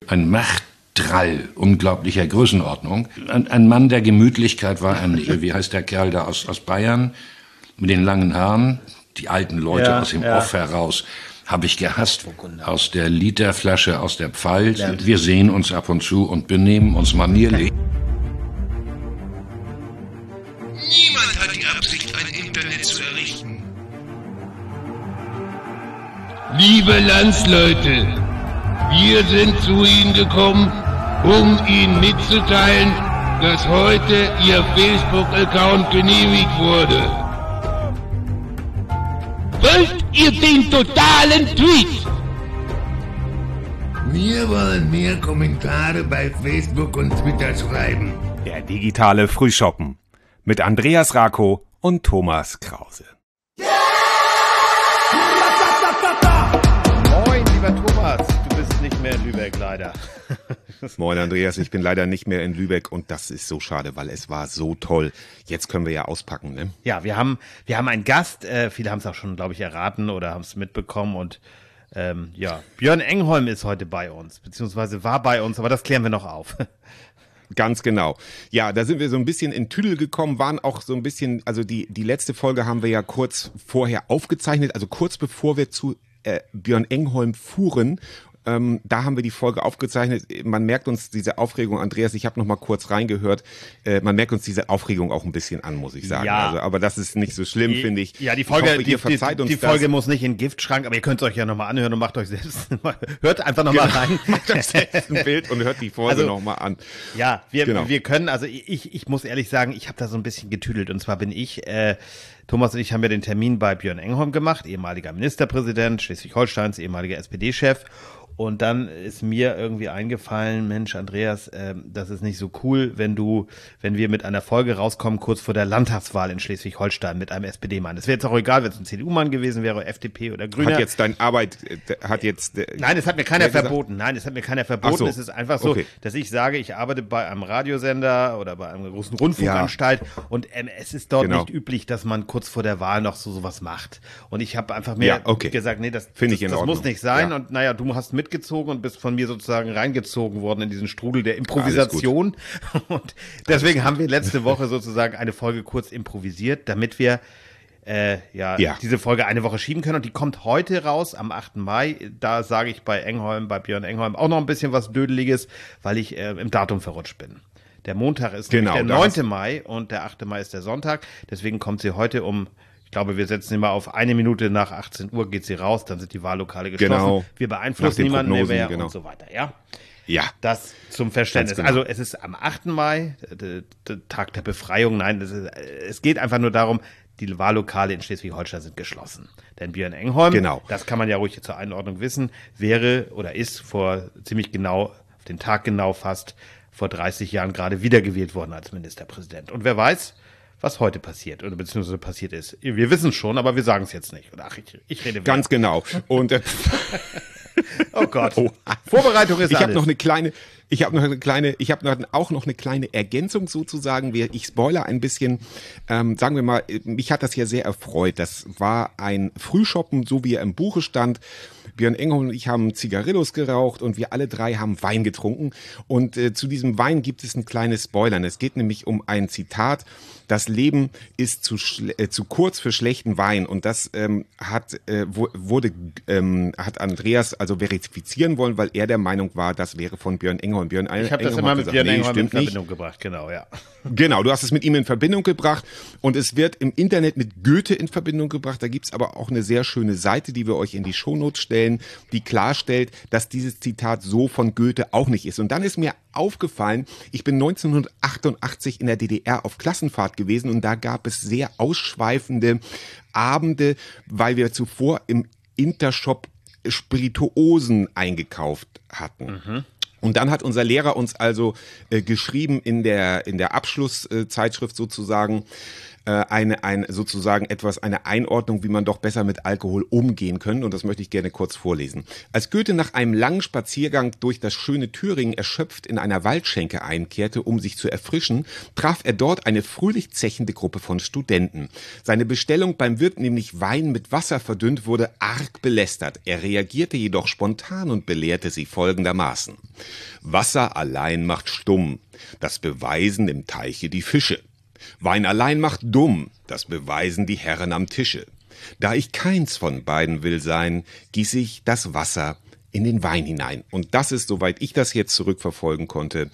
ein Machtdrall unglaublicher Größenordnung. Ein Mann der Gemütlichkeit war er nicht. Wie heißt der Kerl da aus Bayern mit den langen Haaren? Die alten Leute aus dem Off heraus habe ich gehasst. Aus der Literflasche, aus der Pfalz. Wir sehen uns ab und zu und benehmen uns manierlich. Niemand hat die Absicht, ein Internet zu errichten. Liebe Landsleute, wir sind zu Ihnen gekommen, um Ihnen mitzuteilen, dass heute Ihr Facebook-Account genehmigt wurde. Wollt ihr den totalen Tweet? Wir wollen mehr Kommentare bei Facebook und Twitter schreiben. Der digitale Frühschoppen mit Andreas Rako und Thomas Krause. Moin, lieber Thomas, du bist nicht mehr in Lübeck, leider. Moin Andreas, ich bin leider nicht mehr in Lübeck und das ist so schade, weil es war so toll. Jetzt können wir ja auspacken, ne? Ja, wir haben einen Gast, viele haben es auch schon, glaube ich, erraten oder haben es mitbekommen und Björn Engholm ist heute bei uns, beziehungsweise war bei uns, aber das klären wir noch auf. Ganz genau. Ja, da sind wir so ein bisschen in Tüdel gekommen, waren auch so ein bisschen, also die letzte Folge haben wir ja kurz vorher aufgezeichnet, also kurz bevor wir zu Björn Engholm fuhren. Da haben wir die Folge aufgezeichnet. Man merkt uns diese Aufregung, Andreas, ich habe noch mal kurz reingehört, man merkt uns diese Aufregung auch ein bisschen an, muss ich sagen. Ja. Also, aber das ist nicht so schlimm, finde ich. Ja, die Folge, hoffe, die Folge muss nicht in den Giftschrank, aber ihr könnt es euch ja noch mal anhören und macht euch selbst, hört einfach noch mal rein. Macht euch selbst ein Bild und hört die Folge noch mal an. Ja, wir können, also ich muss ehrlich sagen, ich habe da so ein bisschen getüdelt und zwar bin ich, Thomas und ich haben ja den Termin bei Björn Engholm gemacht, ehemaliger Ministerpräsident Schleswig-Holsteins, ehemaliger SPD-Chef. Und dann ist mir irgendwie eingefallen, Mensch, Andreas, das ist nicht so cool, wenn wir mit einer Folge rauskommen, kurz vor der Landtagswahl in Schleswig-Holstein mit einem SPD-Mann. Es wäre jetzt auch egal, wenn es ein CDU-Mann gewesen wäre, FDP oder Grüner. Nein, es hat mir keiner verboten. Ach so. Es ist einfach so, dass ich sage, ich arbeite bei einem Radiosender oder bei einer großen Rundfunkanstalt und es ist dort nicht üblich, dass man kurz vor der Wahl noch sowas macht. Und ich habe einfach mir gesagt, nee, das muss nicht sein. Ja. Und naja, du hast mitgezogen und bist von mir sozusagen reingezogen worden in diesen Strudel der Improvisation. Und deswegen haben wir letzte Woche sozusagen eine Folge kurz improvisiert, damit wir diese Folge eine Woche schieben können. Und die kommt heute raus, am 8. Mai. Da sage ich bei Björn Engholm auch noch ein bisschen was Dödeliges, weil ich im Datum verrutscht bin. Der Montag ist der 9. Mai und der 8. Mai ist der Sonntag. Deswegen kommt sie heute ich glaube, wir setzen immer auf 1 Minute nach 18 Uhr geht sie raus, dann sind die Wahllokale geschlossen. Genau. Wir beeinflussen niemanden mehr und so weiter, ja? Ja. Das zum Verständnis. Genau. Also es ist am 8. Mai, der Tag der Befreiung. Nein, es geht einfach nur darum, die Wahllokale in Schleswig-Holstein sind geschlossen. Denn Björn Engholm, das kann man ja ruhig zur Einordnung wissen, wäre oder ist vor ziemlich genau, auf den Tag genau fast, vor 30 Jahren gerade wiedergewählt worden als Ministerpräsident. Und wer weiß, was heute passiert oder beziehungsweise passiert ist. Wir wissen es schon, aber wir sagen es jetzt nicht. Oder ich rede ganz genau. Und oh Gott. Vorbereitung ist alles. Ich habe auch noch eine kleine Ergänzung sozusagen. Ich spoilere ein bisschen. Sagen wir mal, mich hat das ja sehr erfreut. Das war ein Frühschoppen, so wie er im Buche stand. Björn Engholm und ich haben Zigarillos geraucht und wir alle drei haben Wein getrunken. Und zu diesem Wein gibt es ein kleines Spoilern. Es geht nämlich um ein Zitat. Das Leben ist zu kurz für schlechten Wein. Und das hat Andreas also verifizieren wollen, weil er der Meinung war, das wäre von Björn Engholm. Ich habe das immer mit Björn Engholm in Verbindung gebracht, genau, ja. Genau, du hast es mit ihm in Verbindung gebracht und es wird im Internet mit Goethe in Verbindung gebracht. Da gibt's aber auch eine sehr schöne Seite, die wir euch in die Shownotes stellen, die klarstellt, dass dieses Zitat so von Goethe auch nicht ist. Und dann ist mir aufgefallen, ich bin 1988 in der DDR auf Klassenfahrt gewesen und da gab es sehr ausschweifende Abende, weil wir zuvor im Intershop Spirituosen eingekauft hatten. Mhm. Und dann hat unser Lehrer uns also geschrieben in der Abschlusszeitschrift sozusagen, sozusagen eine Einordnung, wie man doch besser mit Alkohol umgehen können. Und das möchte ich gerne kurz vorlesen. Als Goethe nach einem langen Spaziergang durch das schöne Thüringen erschöpft in einer Waldschenke einkehrte, um sich zu erfrischen, traf er dort eine fröhlich zechende Gruppe von Studenten. Seine Bestellung beim Wirt, nämlich Wein mit Wasser verdünnt, wurde arg belästert. Er reagierte jedoch spontan und belehrte sie folgendermaßen: Wasser allein macht stumm, das beweisen im Teiche die Fische. Wein allein macht dumm, das beweisen die Herren am Tische. Da ich keins von beiden will sein, gieße ich das Wasser in den Wein hinein. Und das ist, soweit ich das jetzt zurückverfolgen konnte,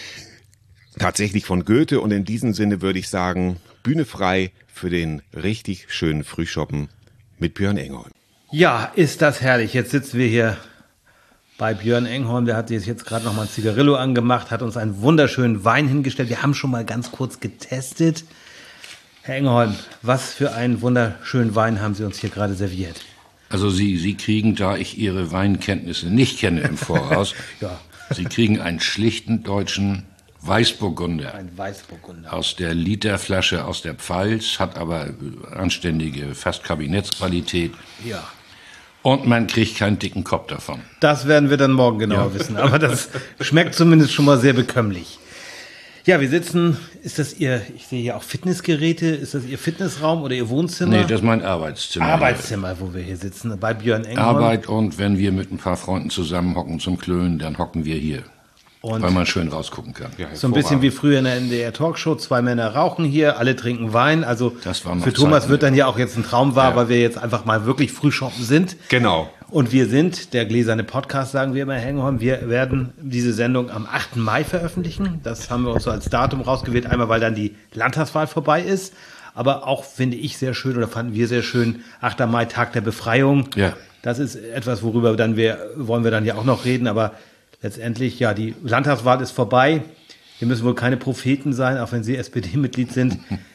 tatsächlich von Goethe. Und in diesem Sinne würde ich sagen, Bühne frei für den richtig schönen Frühschoppen mit Björn Engholm. Ja, ist das herrlich. Jetzt sitzen wir hier bei Björn Engholm, der hat sich jetzt gerade noch mal ein Zigarillo angemacht, hat uns einen wunderschönen Wein hingestellt. Wir haben schon mal ganz kurz getestet. Herr Engholm, was für einen wunderschönen Wein haben Sie uns hier gerade serviert? Also Sie kriegen, da ich Ihre Weinkenntnisse nicht kenne im Voraus, ja. Sie kriegen einen schlichten deutschen Weißburgunder. Ein Weißburgunder. Aus der Literflasche aus der Pfalz, hat aber anständige, fast Kabinettsqualität. Ja. Und man kriegt keinen dicken Kopf davon. Das werden wir dann morgen genauer wissen. Aber das schmeckt zumindest schon mal sehr bekömmlich. Ja, wir sitzen, ist das ich sehe hier auch Fitnessgeräte, ist das Ihr Fitnessraum oder Ihr Wohnzimmer? Nee, das ist mein Arbeitszimmer. Arbeitszimmer, wo wir hier sitzen, bei Björn Engholm. Arbeit, und wenn wir mit ein paar Freunden zusammen hocken zum Klönen, dann hocken wir hier. Und weil man schön rausgucken kann. Ja, so ein bisschen wie früher in der NDR-Talkshow, 2 Männer rauchen hier, alle trinken Wein. Also für Thomas wird dann ja auch jetzt ein Traum wahr, weil wir jetzt einfach mal wirklich Frühschoppen sind. Genau. Und wir sind der gläserne Podcast, sagen wir immer, Herr Engholm. Wir werden diese Sendung am 8. Mai veröffentlichen. Das haben wir uns so als Datum rausgewählt. Einmal, weil dann die Landtagswahl vorbei ist. Aber auch, finde ich, sehr schön, oder fanden wir sehr schön, 8. Mai, Tag der Befreiung. Ja. Das ist etwas, worüber wollen wir dann ja auch noch reden. Aber letztendlich, ja, die Landtagswahl ist vorbei. Wir müssen wohl keine Propheten sein, auch wenn Sie SPD-Mitglied sind.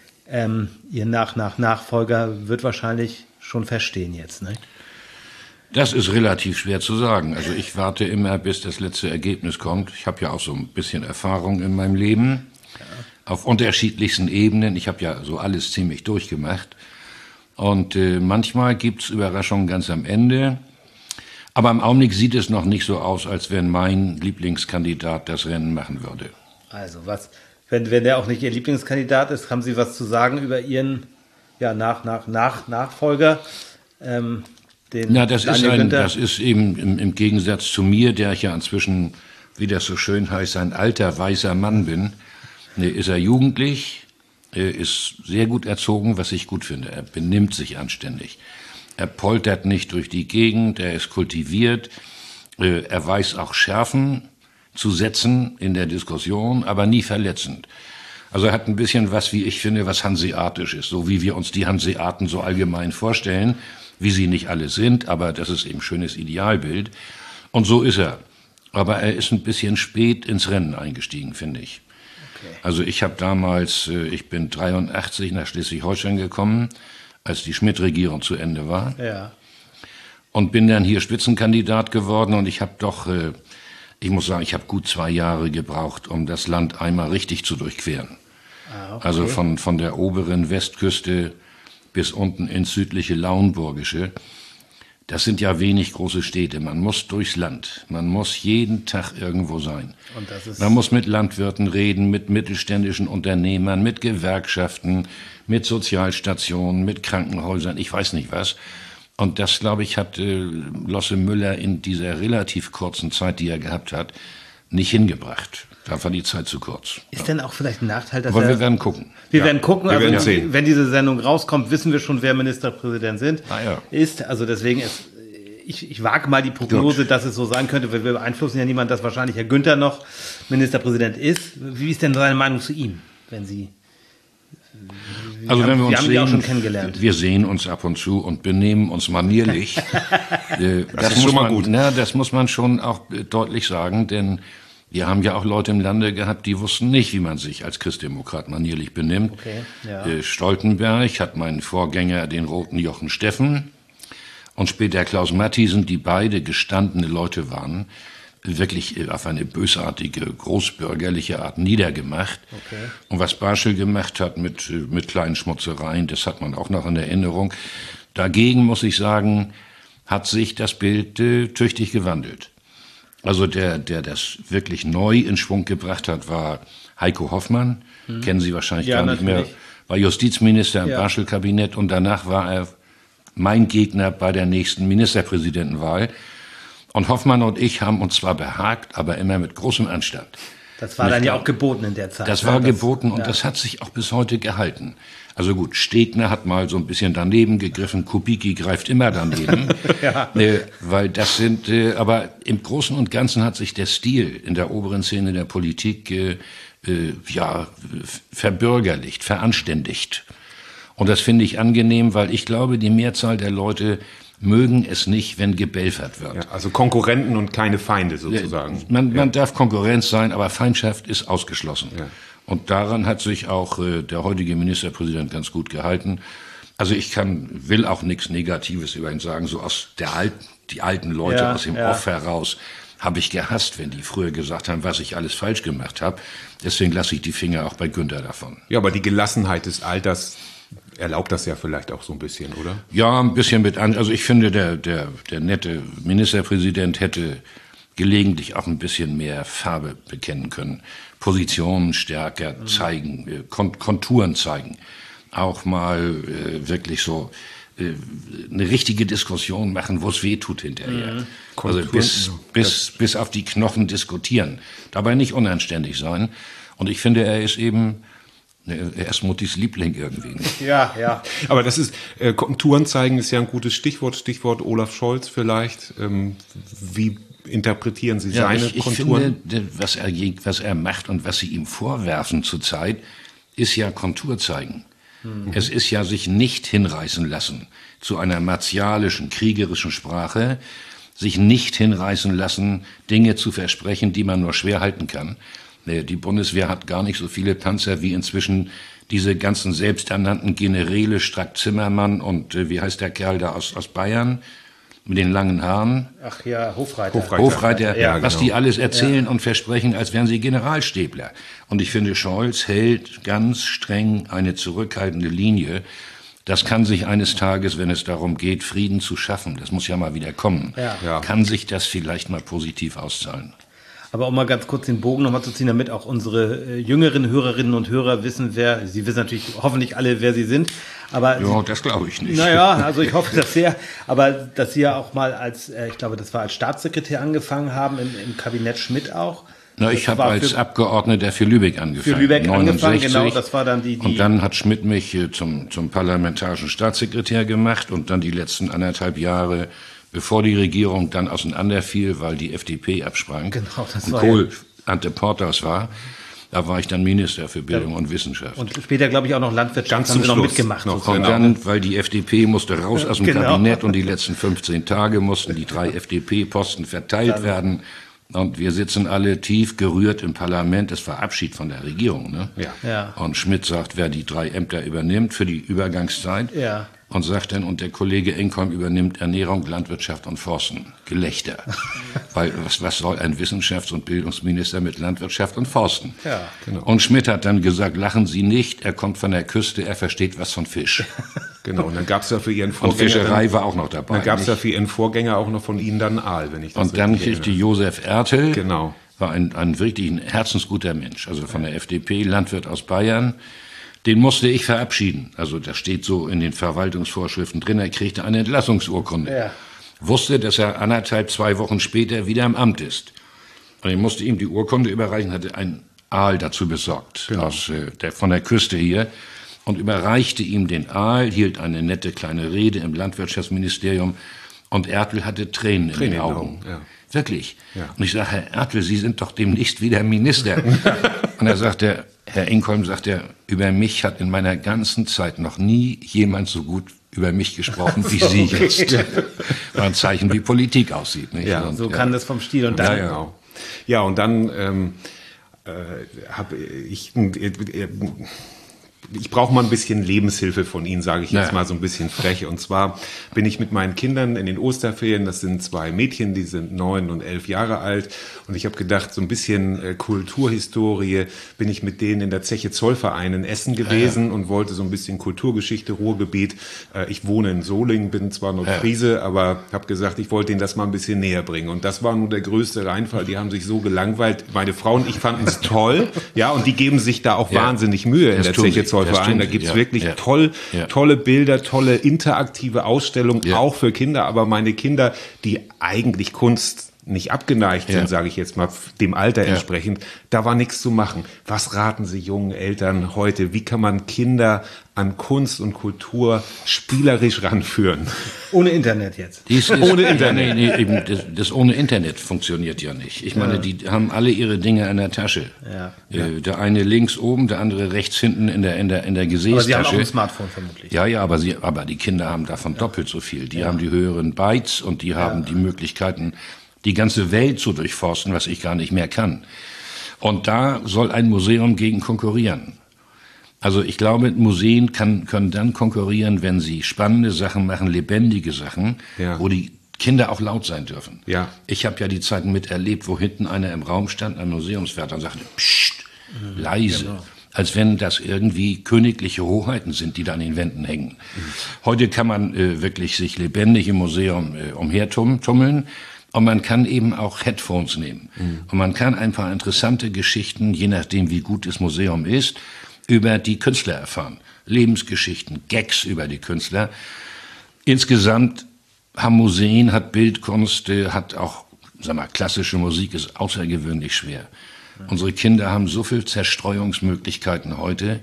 Ihr Nachfolger wird wahrscheinlich schon feststehen jetzt, ne? Das ist relativ schwer zu sagen. Also ich warte immer, bis das letzte Ergebnis kommt. Ich habe ja auch so ein bisschen Erfahrung in meinem Leben. Ja. Auf unterschiedlichsten Ebenen. Ich habe ja so alles ziemlich durchgemacht. Und manchmal gibt's Überraschungen ganz am Ende. Aber im Augenblick sieht es noch nicht so aus, als wenn mein Lieblingskandidat das Rennen machen würde. Also wenn der auch nicht Ihr Lieblingskandidat ist, haben Sie was zu sagen über Ihren Nachfolger? Das ist eben im Gegensatz zu mir, der ich ja inzwischen, wie das so schön heißt, ein alter weißer Mann bin, ist er jugendlich, ist sehr gut erzogen, was ich gut finde. Er benimmt sich anständig. Er poltert nicht durch die Gegend, er ist kultiviert, er weiß auch Schärfen zu setzen in der Diskussion, aber nie verletzend. Also er hat ein bisschen was, wie ich finde, was hanseatisch ist, so wie wir uns die Hanseaten so allgemein vorstellen, wie sie nicht alle sind, aber das ist eben ein schönes Idealbild. Und so ist er. Aber er ist ein bisschen spät ins Rennen eingestiegen, finde ich. Okay. Also ich habe damals, ich bin 83 nach Schleswig-Holstein gekommen, als die Schmidt-Regierung zu Ende war. Ja. Und bin dann hier Spitzenkandidat geworden und ich habe doch, ich muss sagen, ich habe gut 2 Jahre gebraucht, um das Land einmal richtig zu durchqueren. Ah, okay. Also von der oberen Westküste bis unten ins südliche Lauenburgische. Das sind ja wenig große Städte. Man muss durchs Land. Man muss jeden Tag irgendwo sein. Und man muss mit Landwirten reden, mit mittelständischen Unternehmern, mit Gewerkschaften, mit Sozialstationen, mit Krankenhäusern, ich weiß nicht was. Und das, glaube ich, hat Losse Müller in dieser relativ kurzen Zeit, die er gehabt hat, nicht hingebracht. Da war die Zeit zu kurz. Ist denn auch vielleicht ein Nachteil, dass Aber wir werden gucken. Wir werden gucken. Wir werden sehen. Wenn diese Sendung rauskommt, wissen wir schon, wer Ministerpräsident ist. Also deswegen ich wage mal die Prognose, dass es so sein könnte. Wir beeinflussen ja niemanden, dass wahrscheinlich Herr Günther noch Ministerpräsident ist. Wie ist denn seine Meinung zu ihm, wenn Sie... Also wenn wir uns sehen, auch schon kennengelernt. Wir sehen uns ab und zu und benehmen uns manierlich. Das ist schon mal gut. Das muss man schon auch deutlich sagen, denn wir haben ja auch Leute im Lande gehabt, die wussten nicht, wie man sich als Christdemokrat manierlich benimmt. Okay, ja. Stoltenberg hat meinen Vorgänger, den roten Jochen Steffen, und später Klaus Mathiesen, die beide gestandene Leute waren, wirklich auf eine bösartige, großbürgerliche Art niedergemacht. Okay. Und was Barschel gemacht hat mit kleinen Schmutzereien, das hat man auch noch in Erinnerung. Dagegen, muss ich sagen, hat sich das Bild tüchtig gewandelt. Also der das wirklich neu in Schwung gebracht hat, war Heiko Hoffmann. Kennen Sie wahrscheinlich gar nicht mehr. War Justizminister im Barschel-Kabinett und danach war er mein Gegner bei der nächsten Ministerpräsidentenwahl. Und Hoffmann und ich haben uns zwar behagt, aber immer mit großem Anstand. Das war dann ja auch geboten in der Zeit. Das war geboten und das hat sich auch bis heute gehalten. Also gut, Stegner hat mal so ein bisschen daneben gegriffen, Kubicki greift immer daneben. Weil das sind, aber im Großen und Ganzen hat sich der Stil in der oberen Szene der Politik verbürgerlicht, veranständigt. Und das finde ich angenehm, weil ich glaube, die Mehrzahl der Leute mögen es nicht, wenn gebelfert wird. Ja, also Konkurrenten und keine Feinde sozusagen. Man darf Konkurrenz sein, aber Feindschaft ist ausgeschlossen. Ja. Und daran hat sich auch der heutige Ministerpräsident ganz gut gehalten. Also ich will auch nichts Negatives über ihn sagen. So aus die alten Leute aus dem Off heraus habe ich gehasst, wenn die früher gesagt haben, was ich alles falsch gemacht habe. Deswegen lasse ich die Finger auch bei Günther davon. Ja, aber die Gelassenheit des Alters erlaubt das ja vielleicht auch so ein bisschen, oder? Ja, ein bisschen mit an. Also ich finde, der nette Ministerpräsident hätte gelegentlich auch ein bisschen mehr Farbe bekennen können. Positionen stärker zeigen, Konturen zeigen. Auch mal wirklich so eine richtige Diskussion machen, wo es weh tut hinterher. Also bis auf die Knochen diskutieren. Dabei nicht unanständig sein. Und ich finde, er ist Muttis Liebling irgendwie. Ja. Aber das ist, Konturen zeigen ist ja ein gutes Stichwort. Stichwort Olaf Scholz vielleicht. Wie interpretieren Sie seine Konturen? Ich finde, was er macht und was Sie ihm vorwerfen zurzeit, ist ja Kontur zeigen. Es ist ja sich nicht hinreißen lassen zu einer martialischen, kriegerischen Sprache, sich nicht hinreißen lassen, Dinge zu versprechen, die man nur schwer halten kann. Die Bundeswehr hat gar nicht so viele Panzer wie inzwischen diese ganzen selbsternannten Generäle Strack-Zimmermann und wie heißt der Kerl da aus Bayern mit den langen Haaren? Ach ja, Hofreiter. Hofreiter, ja, was die alles erzählen und versprechen, als wären sie Generalstäbler. Und ich finde, Scholz hält ganz streng eine zurückhaltende Linie. Das kann sich eines Tages, wenn es darum geht, Frieden zu schaffen, das muss ja mal wieder kommen, kann sich das vielleicht mal positiv auszahlen. Aber um mal ganz kurz den Bogen nochmal zu ziehen, damit auch unsere jüngeren Hörerinnen und Hörer wissen, Sie wissen natürlich hoffentlich alle, wer Sie sind. Aber ja, das glaube ich nicht. Naja, also ich hoffe das sehr. Aber dass Sie ja auch mal als Staatssekretär angefangen haben, im Kabinett Schmidt auch. Na, ich habe als Abgeordneter für Lübeck angefangen. Für Lübeck 69, angefangen, genau. Das war dann die. Und dann hat Schmidt mich zum parlamentarischen Staatssekretär gemacht und dann die letzten 1,5 Jahre, bevor die Regierung dann auseinanderfiel, weil die FDP absprang. Genau, das und war Kohl Ante Portas war. Da war ich dann Minister für Bildung und Wissenschaft. Und später, glaube ich, auch noch Landwirtschaft haben wir noch mitgemacht. Und dann, weil die FDP musste raus aus dem Kabinett und die letzten 15 Tage mussten die 3 FDP-Posten verteilt werden. Und wir sitzen alle tief gerührt im Parlament. Es war Abschied von der Regierung, ne? Ja. Und Schmidt sagt, wer die 3 Ämter übernimmt für die Übergangszeit. Ja. Und sagt dann, und der Kollege Engholm übernimmt Ernährung, Landwirtschaft und Forsten. Gelächter. Weil was soll ein Wissenschafts- und Bildungsminister mit Landwirtschaft und Forsten? Ja, genau. Und Schmidt hat dann gesagt, lachen Sie nicht, er kommt von der Küste, er versteht was von Fisch. Genau, und dann gab es ja für Ihren Vorgänger... Und Fischerei war auch noch dabei. Dann gab es ja für Ihren Vorgänger auch noch von Ihnen dann Aal, wenn ich das Und dann kriegte Josef Ertel, genau, war ein wirklich ein herzensguter Mensch, also von der FDP, Landwirt aus Bayern. Den musste ich verabschieden. Also das steht so in den Verwaltungsvorschriften drin. Er kriegte eine Entlassungsurkunde. Ja. Wusste, dass er 2 Wochen später wieder im Amt ist. Und ich musste ihm die Urkunde überreichen, hatte einen Aal dazu besorgt, genau, von der Küste hier, und überreichte ihm den Aal, hielt eine nette kleine Rede im Landwirtschaftsministerium, und Ertel hatte Tränen in den Augen. Ja. Wirklich. Ja. Und ich sage, Herr Ertel, Sie sind doch demnächst wieder Minister. Und er sagt, Herr Engholm, sagt er, über mich hat in meiner ganzen Zeit noch nie jemand so gut über mich gesprochen wie Sie jetzt. War ein Zeichen, wie Politik aussieht. Nicht? Ja, und so kann das vom Stil und dann. Genau. Ja, und dann habe ich ich brauche mal ein bisschen Lebenshilfe von Ihnen, sage ich jetzt mal so ein bisschen frech. Und zwar bin ich mit meinen Kindern in den Osterferien, das sind 2 Mädchen, die sind 9 und 11 Jahre alt. Und ich habe gedacht, so ein bisschen Kulturhistorie, bin ich mit denen in der Zeche Zollverein in Essen gewesen und wollte so ein bisschen Kulturgeschichte, Ruhrgebiet. Ich wohne in Solingen, bin zwar Nordfriese, aber habe gesagt, ich wollte denen das mal ein bisschen näher bringen. Und das war nur der größte Reinfall. Die haben sich so gelangweilt. Meine Frau und ich fanden es toll. Ja, und die geben sich da auch wahnsinnig Mühe in der Zeche Zollverein. Da gibt's wirklich tolle Bilder, tolle interaktive Ausstellungen, auch für Kinder. Aber meine Kinder, die eigentlich Kunst nicht abgeneigt sind, sage ich jetzt mal, dem Alter entsprechend, da war nichts zu machen. Was raten Sie jungen Eltern heute? Wie kann man Kinder an Kunst und Kultur spielerisch ranführen? Ohne Internet jetzt. Ohne Internet. Eben, das ohne Internet funktioniert ja nicht. Ich meine, die haben alle ihre Dinge in der Tasche. Der eine links oben, der andere rechts hinten in der Gesäßtasche. Aber Sie haben auch ein Smartphone vermutlich. Ja, aber die Kinder haben davon doppelt so viel. Die haben die höheren Bytes und die haben die Möglichkeiten, die ganze Welt zu durchforsten, was ich gar nicht mehr kann. Und da soll ein Museum gegen konkurrieren. Also ich glaube, Museen können dann konkurrieren, wenn sie spannende Sachen machen, lebendige Sachen, wo die Kinder auch laut sein dürfen. Ja. Ich habe ja die Zeiten miterlebt, wo hinten einer im Raum stand, ein Museumswärter, und sagte, psst, leise. Genau. Als wenn das irgendwie königliche Hoheiten sind, die da an den Wänden hängen. Heute kann man wirklich sich lebendig im Museum umhertummeln. Und man kann eben auch Headphones nehmen. Und man kann ein paar interessante Geschichten, je nachdem wie gut das Museum ist, über die Künstler erfahren. Lebensgeschichten, Gags über die Künstler. Insgesamt haben Museen, hat Bildkunst, hat auch, klassische Musik ist außergewöhnlich schwer. Unsere Kinder haben so viel Zerstreuungsmöglichkeiten heute.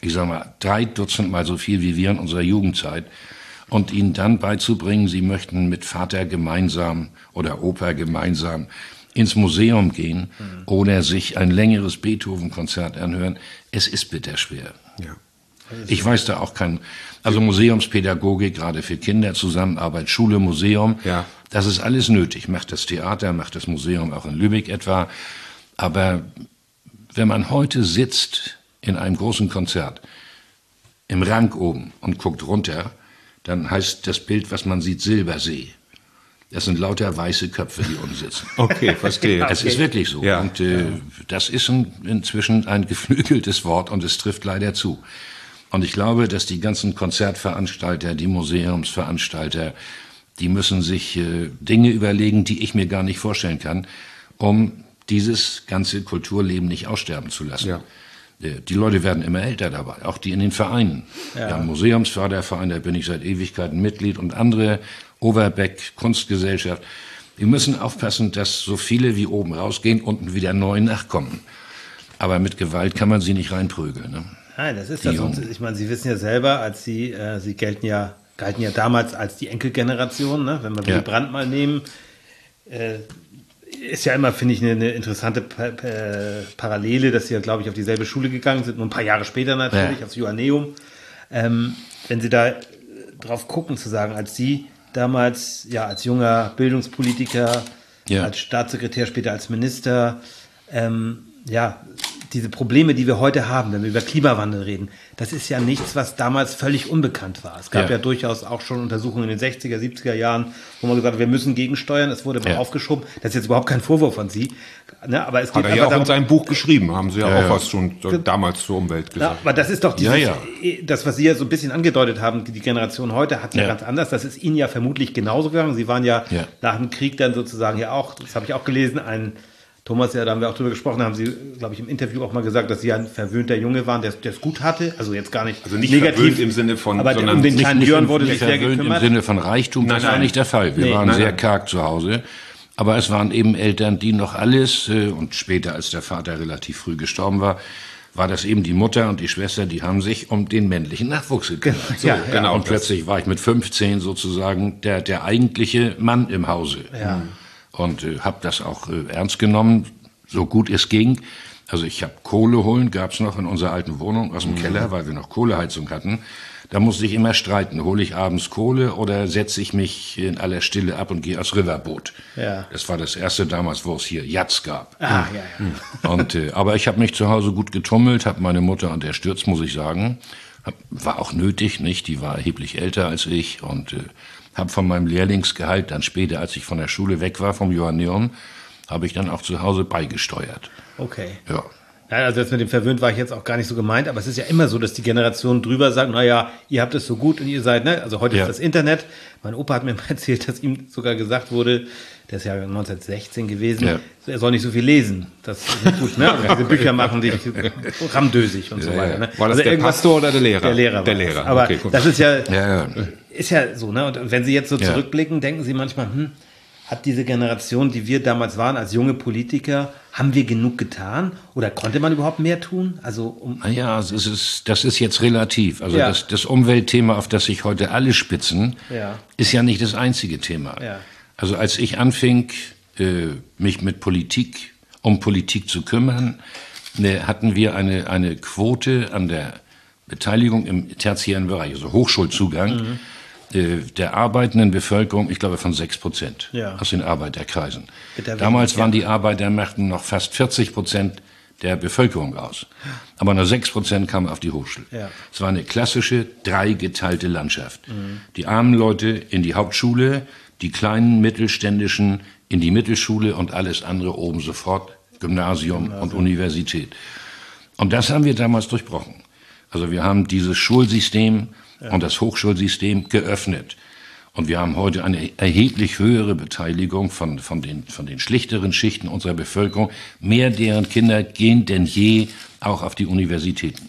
3 Dutzend Mal so viel wie wir in unserer Jugendzeit. Und ihnen dann beizubringen, sie möchten mit Vater gemeinsam oder Opa gemeinsam ins Museum gehen oder sich ein längeres Beethoven-Konzert anhören. Es ist bitterschwer. Ja. Ich weiß da auch also Museumspädagogik, gerade für Kinder, Zusammenarbeit, Schule, Museum, das ist alles nötig. Macht das Theater, macht das Museum auch in Lübeck etwa. Aber wenn man heute sitzt in einem großen Konzert, im Rang oben und guckt runter, dann heißt das Bild, was man sieht, Silbersee. Das sind lauter weiße Köpfe, die unten sitzen. Okay, verstehe. Es ist wirklich so. Ja. Und das ist inzwischen ein geflügeltes Wort und es trifft leider zu. Und ich glaube, dass die ganzen Konzertveranstalter, die Museumsveranstalter, die müssen sich Dinge überlegen, die ich mir gar nicht vorstellen kann, um dieses ganze Kulturleben nicht aussterben zu lassen. Ja. Die Leute werden immer älter dabei, auch die in den Vereinen. Ja, Museumsförderverein, da bin ich seit Ewigkeiten Mitglied und andere, Overbeck, Kunstgesellschaft. Wir müssen aufpassen, dass so viele wie oben rausgehen, unten wieder neu nachkommen. Aber mit Gewalt kann man sie nicht reinprügeln. Ne? Nein, das ist das. Und ich meine, Sie wissen ja selber, als Sie galten ja damals als die Enkelgeneration, ne? Wenn wir Willy Brandt mal nehmen, ist ja immer, finde ich, eine interessante Parallele, dass sie ja, glaube ich, auf dieselbe Schule gegangen sind, nur ein paar Jahre später natürlich, aufs Joanneum. Wenn Sie da drauf gucken, zu sagen, als Sie damals, als junger Bildungspolitiker, als Staatssekretär, später als Minister, diese Probleme, die wir heute haben, wenn wir über Klimawandel reden, das ist ja nichts, was damals völlig unbekannt war. Es gab ja durchaus auch schon Untersuchungen in den 60er, 70er Jahren, wo man gesagt hat, wir müssen gegensteuern. Es wurde mal aufgeschoben. Das ist jetzt überhaupt kein Vorwurf an Sie. Ne, aber es geht hat er ja auch in seinem Buch geschrieben, haben Sie ja auch was schon damals zur Umwelt gesagt. Aber das ist doch das, was Sie ja so ein bisschen angedeutet haben, die Generation heute hat ja ganz anders. Das ist Ihnen ja vermutlich genauso gegangen. Sie waren ja nach dem Krieg dann sozusagen auch, das habe ich auch gelesen, Thomas, da haben wir auch drüber gesprochen, haben Sie, glaube ich, im Interview auch mal gesagt, dass Sie ein verwöhnter Junge waren, der es gut hatte. Also jetzt gar nicht, nicht negativ im Sinne von, aber sondern um den kleinen Jörn wurde sich sehr gekümmert. Im Sinne von Reichtum, das war nicht der Fall. Wir waren sehr karg zu Hause. Aber es waren eben Eltern, die noch alles, und später, als der Vater relativ früh gestorben war das eben die Mutter und die Schwester, die haben sich um den männlichen Nachwuchs gekümmert. Genau. Und plötzlich war ich mit 15 sozusagen der eigentliche Mann im Hause. Ja. Und habe das auch ernst genommen, so gut es ging. Also ich habe Kohle holen, gab's noch in unserer alten Wohnung aus dem Keller, weil wir noch Kohleheizung hatten. Da musste ich immer streiten. Hole ich abends Kohle oder setze ich mich in aller Stille ab und gehe aufs Riverboot? Ja. Das war das erste damals, wo es hier Yachts gab. Und, aber ich habe mich zu Hause gut getummelt, habe meine Mutter unterstützt, muss ich sagen. War auch nötig, nicht? Die war erheblich älter als ich und habe von meinem Lehrlingsgehalt dann später, als ich von der Schule weg war, vom Johanneum, habe ich dann auch zu Hause beigesteuert. Okay. Ja. Ja, also das mit dem verwöhnt war ich jetzt auch gar nicht so gemeint, aber es ist ja immer so, dass die Generation drüber sagt, naja, ihr habt es so gut und ihr seid, ne? Also heute ist das Internet. Mein Opa hat mir mal erzählt, dass ihm sogar gesagt wurde, der ist ja 1916 gewesen, er soll nicht so viel lesen. Das ist nicht gut, ne? Also diese Bücher machen dich ramdösig und so weiter. Ne? War das also der Pastor oder der Lehrer? Der Lehrer. Der Lehrer. Aber okay, das ist ist ja so, ne? Und wenn Sie jetzt so zurückblicken, denken Sie manchmal, hat diese Generation, die wir damals waren, als junge Politiker, haben wir genug getan? Oder konnte man überhaupt mehr tun? Also naja, das ist jetzt relativ. Also das Umweltthema, auf das sich heute alle spitzen, ist ja nicht das einzige Thema. Ja. Also als ich anfing, mich mit um Politik zu kümmern, hatten wir eine Quote an der Beteiligung im tertiären Bereich, also Hochschulzugang, der arbeitenden Bevölkerung, ich glaube, von 6% aus den Arbeiterkreisen. Damals waren die Arbeiter machten noch fast 40% der Bevölkerung aus. Aber nur 6% kamen auf die Hochschule. Ja. Es war eine klassische, dreigeteilte Landschaft. Die armen Leute in die Hauptschule, die kleinen mittelständischen in die Mittelschule und alles andere oben sofort, Gymnasium und Universität. Und das haben wir damals durchbrochen. Also wir haben dieses Schulsystem und das Hochschulsystem geöffnet. Und wir haben heute eine erheblich höhere Beteiligung von den schlichteren Schichten unserer Bevölkerung. Mehr deren Kinder gehen denn je auch auf die Universitäten.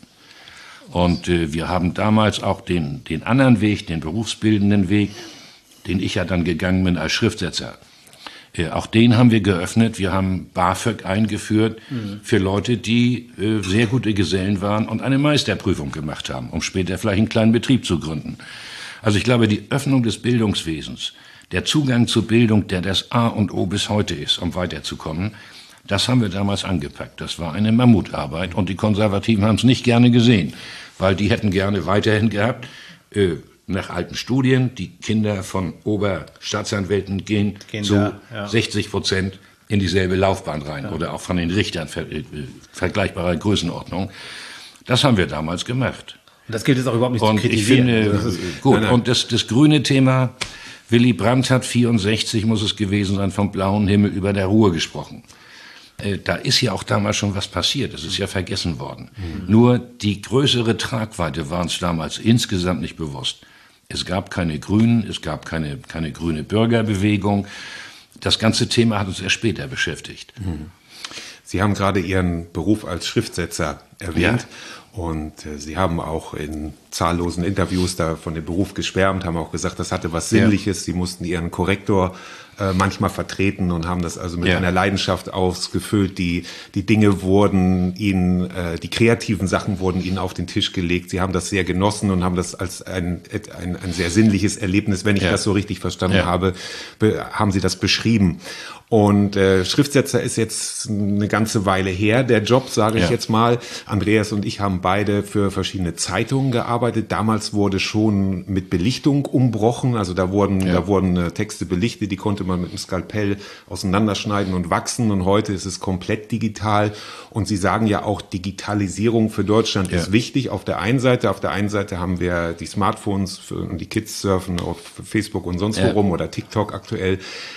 Und wir haben damals auch den anderen Weg, den berufsbildenden Weg, den ich ja dann gegangen bin als Schriftsetzer. Auch den haben wir geöffnet. Wir haben BAföG eingeführt für Leute, die sehr gute Gesellen waren und eine Meisterprüfung gemacht haben, um später vielleicht einen kleinen Betrieb zu gründen. Also ich glaube, die Öffnung des Bildungswesens, der Zugang zur Bildung, der das A und O bis heute ist, um weiterzukommen, das haben wir damals angepackt. Das war eine Mammutarbeit und die Konservativen haben es nicht gerne gesehen, weil die hätten gerne weiterhin gehabt, nach alten Studien, die Kinder von Oberstaatsanwälten gehen zu 60% in dieselbe Laufbahn rein oder auch von den Richtern vergleichbarer Größenordnung. Das haben wir damals gemacht. Und das gilt jetzt auch überhaupt nicht zu kritisieren. Ich finde, gut. Und das grüne Thema, Willy Brandt hat 64, muss es gewesen sein, vom blauen Himmel über der Ruhr gesprochen. Da ist ja auch damals schon was passiert, das ist ja vergessen worden. Nur die größere Tragweite war uns damals insgesamt nicht bewusst. Es gab keine Grünen, es gab keine grüne Bürgerbewegung. Das ganze Thema hat uns erst später beschäftigt. Sie haben gerade Ihren Beruf als Schriftsetzer erwähnt. Und Sie haben auch in zahllosen Interviews da von dem Beruf geschwärmt, haben auch gesagt, das hatte was Sinnliches. Sie mussten Ihren Korrektor manchmal vertreten und haben das also mit einer Leidenschaft ausgefüllt. Die Dinge wurden Ihnen, die kreativen Sachen wurden Ihnen auf den Tisch gelegt. Sie haben das sehr genossen und haben das als ein sehr sinnliches Erlebnis, wenn ich das so richtig verstanden habe, haben Sie das beschrieben. Und Schriftsetzer ist jetzt eine ganze Weile her, der Job, sage ich jetzt mal. Andreas und ich haben beide für verschiedene Zeitungen gearbeitet. Damals wurde schon mit Belichtung umbrochen. Also da wurden Texte belichtet, die konnte man mit dem Skalpell auseinanderschneiden und wachsen. Und heute ist es komplett digital. Und Sie sagen ja auch, Digitalisierung für Deutschland ist wichtig. Auf der einen Seite haben wir die Smartphones und die Kids surfen auf Facebook und sonst wo rum oder TikTok aktuell.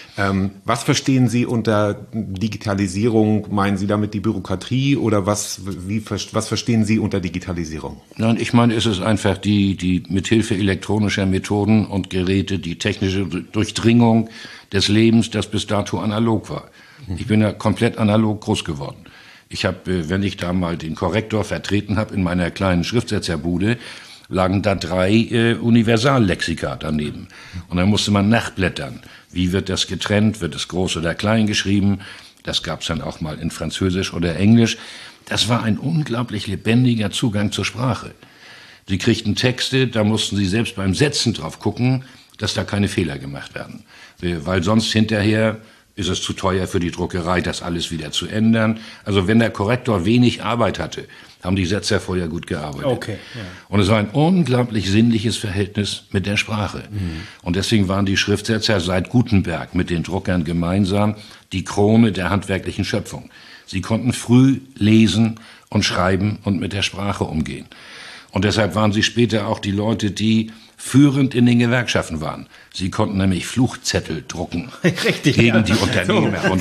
Was verstehen Sie unter Digitalisierung? Meinen Sie damit die Bürokratie oder was verstehen Sie unter Digitalisierung? Nein, ich meine, es ist einfach die mithilfe elektronischer Methoden und Geräte, die technische Durchdringung des Lebens, das bis dato analog war. Ich bin ja komplett analog groß geworden. Ich habe, wenn ich da mal den Korrektor vertreten habe in meiner kleinen Schriftsetzerbude, lagen da 3 Universallexika daneben. Und dann musste man nachblättern. Wie wird das getrennt? Wird es groß oder klein geschrieben? Das gab es dann auch mal in Französisch oder Englisch. Das war ein unglaublich lebendiger Zugang zur Sprache. Sie kriegten Texte, da mussten Sie selbst beim Setzen drauf gucken, dass da keine Fehler gemacht werden. Weil sonst hinterher ist es zu teuer für die Druckerei, das alles wieder zu ändern. Also wenn der Korrektor wenig Arbeit hatte, haben die Setzer vorher gut gearbeitet. Okay, ja. Und es war ein unglaublich sinnliches Verhältnis mit der Sprache. Und deswegen waren die Schriftsetzer seit Gutenberg mit den Druckern gemeinsam die Krone der handwerklichen Schöpfung. Sie konnten früh lesen und schreiben und mit der Sprache umgehen. Und deshalb waren sie später auch die Leute, die führend in den Gewerkschaften waren. Sie konnten nämlich Fluchzettel drucken. Richtig, gegen die Unternehmer so, und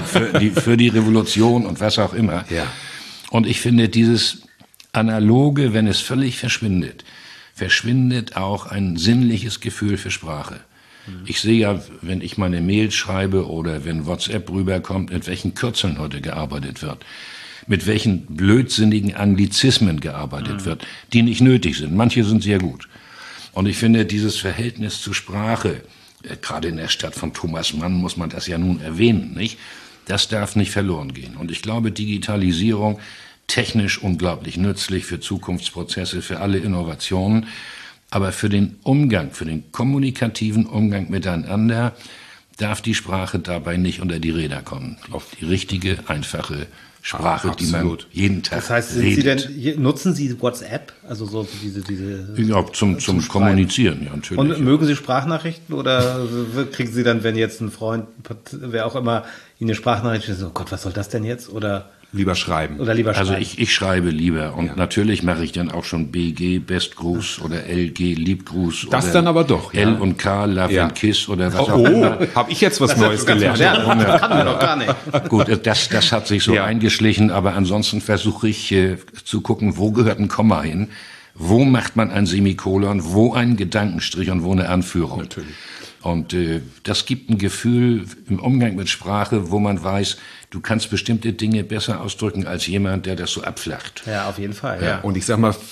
für die Revolution und was auch immer. Ja. Und ich finde, dieses Analoge, wenn es völlig verschwindet, verschwindet auch ein sinnliches Gefühl für Sprache. Ich sehe ja, wenn ich meine Mails schreibe oder wenn WhatsApp rüberkommt, mit welchen Kürzeln heute gearbeitet wird, mit welchen blödsinnigen Anglizismen gearbeitet wird, die nicht nötig sind. Manche sind sehr gut. Und ich finde, dieses Verhältnis zur Sprache, gerade in der Stadt von Thomas Mann muss man das ja nun erwähnen, nicht? Das darf nicht verloren gehen. Und ich glaube, Digitalisierung, technisch unglaublich nützlich für Zukunftsprozesse, für alle Innovationen, aber für den Umgang, für den kommunikativen Umgang miteinander darf die Sprache dabei nicht unter die Räder kommen. Auf die richtige, einfache Sprache, die man jeden Tag Das heißt, nutzen Sie WhatsApp? Also so diese ja, zum Kommunizieren, ja, natürlich. Und mögen Sie Sprachnachrichten oder kriegen Sie dann, wenn jetzt ein Freund, wer auch immer, Ihnen eine Sprachnachricht schickt, oh Gott, was soll das denn jetzt? Oder lieber schreiben. Also ich schreibe lieber und natürlich mache ich dann auch schon BG, Bestgruß oder LG, Liebgruß. Das oder dann aber doch. L und K, Love and Kiss oder was auch immer. Habe ich jetzt was Neues gelernt. Das kann man doch gar nicht. Gut, das hat sich so eingeschlichen, aber ansonsten versuche ich zu gucken, wo gehört ein Komma hin, wo macht man ein Semikolon, wo einen Gedankenstrich und wo eine Anführung. Natürlich. Und das gibt ein Gefühl im Umgang mit Sprache, wo man weiß, du kannst bestimmte Dinge besser ausdrücken als jemand, der das so abflacht. Ja, auf jeden Fall. Ja. Und ich sag mal,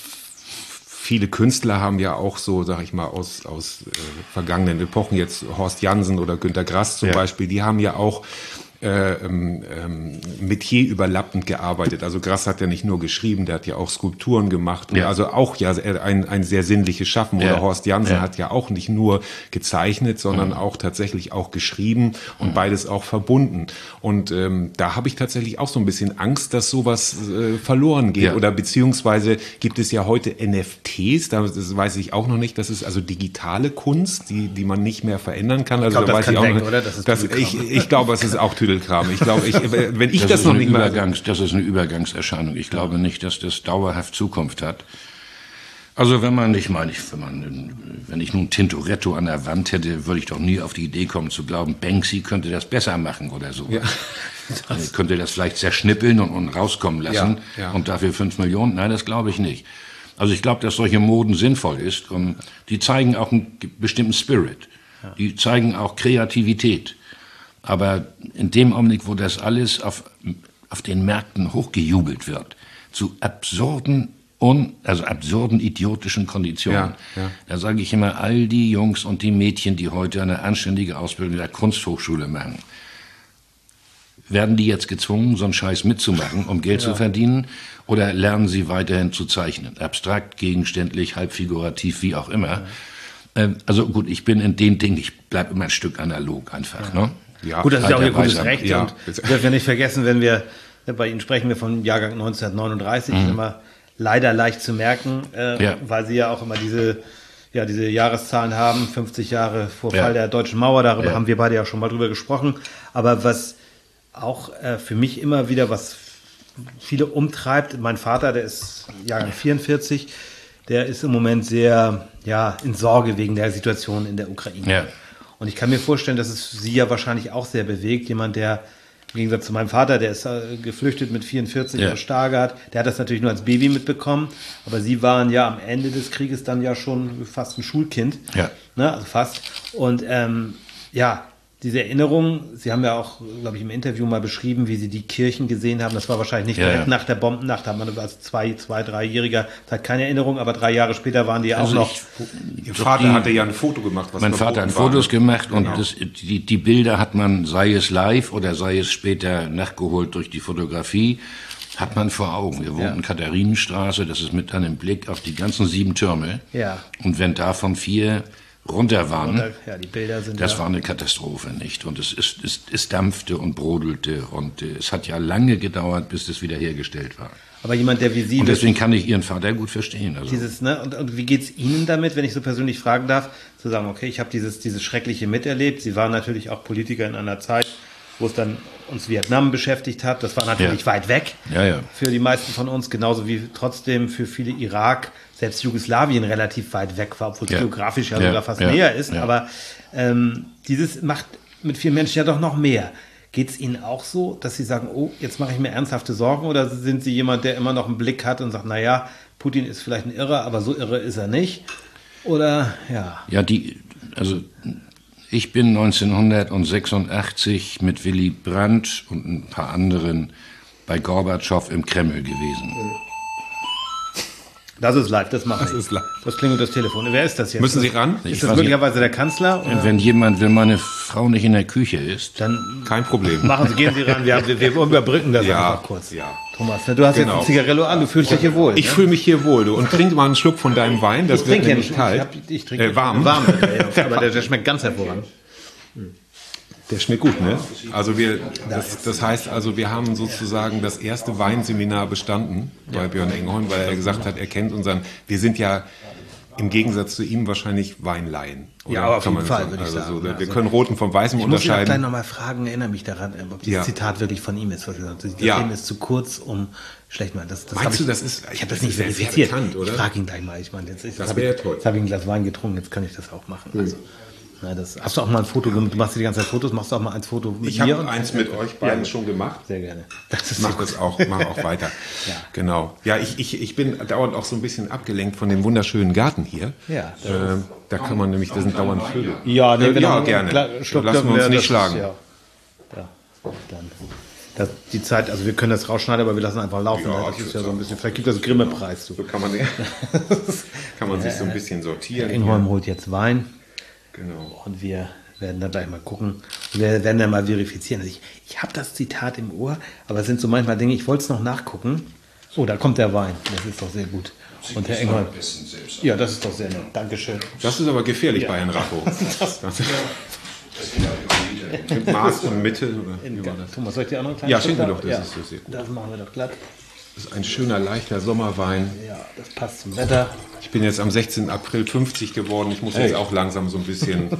viele Künstler haben ja auch so, sag ich mal, aus vergangenen Epochen, jetzt Horst Jansen oder Günter Grass zum Beispiel, die haben ja auch Metier überlappend gearbeitet. Also Grass hat ja nicht nur geschrieben, der hat ja auch Skulpturen gemacht. Ja. Also auch ja ein sehr sinnliches Schaffen. Oder Horst Jansen hat ja auch nicht nur gezeichnet, sondern auch tatsächlich auch geschrieben und beides auch verbunden. Und da habe ich tatsächlich auch so ein bisschen Angst, dass sowas verloren geht. Ja. Oder beziehungsweise gibt es ja heute NFTs, das weiß ich auch noch nicht. Das ist also digitale Kunst, die man nicht mehr verändern kann. Also ich glaube, da weiß ich auch weg, noch, oder? Das ist ich glaube, es ist auch Tüdelkram. Ich glaube, wenn ich das noch nicht mehr... Das ist eine Übergangserscheinung. Ich glaube nicht, dass das dauerhaft Zukunft hat. Also wenn ich nun Tintoretto an der Wand hätte, würde ich doch nie auf die Idee kommen zu glauben, Banksy könnte das besser machen oder so. Ja. Könnte das vielleicht zerschnippeln und rauskommen lassen und dafür 5 Millionen? Nein, das glaube ich nicht. Also ich glaube, dass solche Moden sinnvoll ist und die zeigen auch einen bestimmten Spirit. Die zeigen auch Kreativität. Aber in dem Augenblick, wo das alles auf den Märkten hochgejubelt wird, zu absurden, idiotischen Konditionen, da sage ich immer, all die Jungs und die Mädchen, die heute eine anständige Ausbildung in der Kunsthochschule machen, werden die jetzt gezwungen, so einen Scheiß mitzumachen, um Geld zu verdienen, oder lernen sie weiterhin zu zeichnen? Abstrakt, gegenständlich, halbfigurativ, wie auch immer. Also gut, ich bin in den Dingen, ich bleibe immer ein Stück analog einfach, ne? Ja, gut, das ist ja auch Ihr gutes Recht. Ja. Und dürfen wir nicht vergessen, wenn wir, bei Ihnen sprechen wir vom Jahrgang 1939, immer leider leicht zu merken, weil Sie ja auch immer diese Jahreszahlen haben, 50 Jahre vor Fall der Deutschen Mauer, darüber haben wir beide ja schon mal drüber gesprochen. Aber was auch für mich immer wieder, was viele umtreibt, mein Vater, der ist Jahrgang 44, der ist im Moment sehr in Sorge wegen der Situation in der Ukraine. Ja. Und ich kann mir vorstellen, dass es Sie ja wahrscheinlich auch sehr bewegt. Jemand, der im Gegensatz zu meinem Vater, der ist geflüchtet mit 44 aus Stargard, der hat das natürlich nur als Baby mitbekommen. Aber Sie waren ja am Ende des Krieges dann ja schon fast ein Schulkind. Ja. Ne? Also fast. Und diese Erinnerung, Sie haben ja auch, glaube ich, im Interview mal beschrieben, wie Sie die Kirchen gesehen haben. Das war wahrscheinlich nicht direkt nach der Bombennacht. Da hat man als 3-Jähriger hat keine Erinnerung, aber 3 Jahre später waren die ja auch noch. Ihr Vater hatte ja ein Foto gemacht. Mein Vater hat Fotos gemacht und die Bilder hat man, sei es live oder sei es später nachgeholt durch die Fotografie, hat man vor Augen. Wir wohnten Katharinenstraße, das ist mit einem Blick auf die ganzen 7 Türme. Ja. Und wenn davon 4 runter waren. Die Bilder sind das war eine Katastrophe, nicht? Und es dampfte und brodelte und es hat ja lange gedauert, bis das wiederhergestellt war. Aber jemand, der wie Sie... Und deswegen kann ich Ihren Vater gut verstehen. Also. Und wie geht's Ihnen damit, wenn ich so persönlich fragen darf, zu sagen, okay, ich habe dieses Schreckliche miterlebt. Sie waren natürlich auch Politiker in einer Zeit, wo es dann uns Vietnam beschäftigt hat. Das war natürlich weit weg für die meisten von uns, genauso wie trotzdem für viele Irak, selbst Jugoslawien relativ weit weg war, obwohl es geografisch sogar fast näher ist. Ja. Aber dieses macht mit vielen Menschen ja doch noch mehr. Geht es Ihnen auch so, dass Sie sagen, oh, jetzt mache ich mir ernsthafte Sorgen, oder sind Sie jemand, der immer noch einen Blick hat und sagt, naja, Putin ist vielleicht ein Irrer, aber so irre ist er nicht? Oder, ja. Ja, also ich bin 1986 mit Willy Brandt und ein paar anderen bei Gorbatschow im Kreml gewesen. Das ist live, das machen wir. Das klingelt das Telefon. Wer ist das jetzt? Müssen Sie ran? Ist das möglicherweise der Kanzler? Oder? Wenn meine Frau nicht in der Küche ist, dann kein Problem. Gehen Sie ran, wir überbrücken das einfach kurz. Ja. Thomas, du hast jetzt ein Zigarello an, du fühlst dich hier wohl. Ich fühle mich hier wohl, du. Und trink mal einen Schluck von deinem Wein, das wird nämlich kalt. Ich trinke warm. Aber der schmeckt ganz hervorragend. Der schmeckt gut, ne? Also das heißt also, wir haben sozusagen das erste Weinseminar bestanden bei Björn Engholm, weil er gesagt hat, er kennt wir sind ja im Gegensatz zu ihm wahrscheinlich Weinlaien. Ja, aber auf jeden Fall, würde ich sagen. Wir können Roten vom Weißen unterscheiden. Ich muss gleich nochmal fragen, erinnere mich daran, ob dieses Zitat wirklich von ihm ist, was er sagt. Das Leben ist zu kurz, um schlecht mal. Meinst du, das ist... Ich habe das nicht verifiziert. Bekannt, oder? Ich frage ihn gleich mal. Das wäre toll. Jetzt habe ich ein Glas Wein getrunken, jetzt kann ich das auch machen. Also, hast du auch mal ein Foto gemacht? Du machst die ganze Zeit Fotos, machst du auch mal ein Foto mit mir? Ich habe eins mit euch beiden schon gemacht. Sehr gerne. Mach auch weiter. Ja. Genau. Ja, ich bin dauernd auch so ein bisschen abgelenkt von dem wunderschönen Garten hier. Ja. Da kann man nämlich, da sind dauernd Vögel. Ja, gerne. Lassen wir uns nicht schlagen. Dann. Die Zeit, also wir können das rausschneiden, aber wir lassen einfach laufen. Ja, das ist ja so ein bisschen, vielleicht gibt das Grimme-Preis. So kann man sich so ein bisschen sortieren. Engholm holt jetzt Wein. Genau. Und wir werden dann gleich mal gucken. Wir werden dann mal verifizieren. Also ich habe das Zitat im Ohr, aber es sind so manchmal Dinge, ich wollte es noch nachgucken. Oh, da kommt der Wein. Das ist doch sehr gut. Und Herr Engholm. Ja, das ist doch sehr nett. Dankeschön. Das ist aber gefährlich bei Herrn Racho. Mit Maß und Mitte. Thomas, soll ich dir auch noch einen kleinen Ja, schenke doch, das ist so sehr gut. Das machen wir doch glatt. Das ist ein schöner, leichter Sommerwein. Ja, das passt zum Wetter. Ich bin jetzt am 16. April 50 geworden. Ich muss jetzt auch langsam so ein bisschen...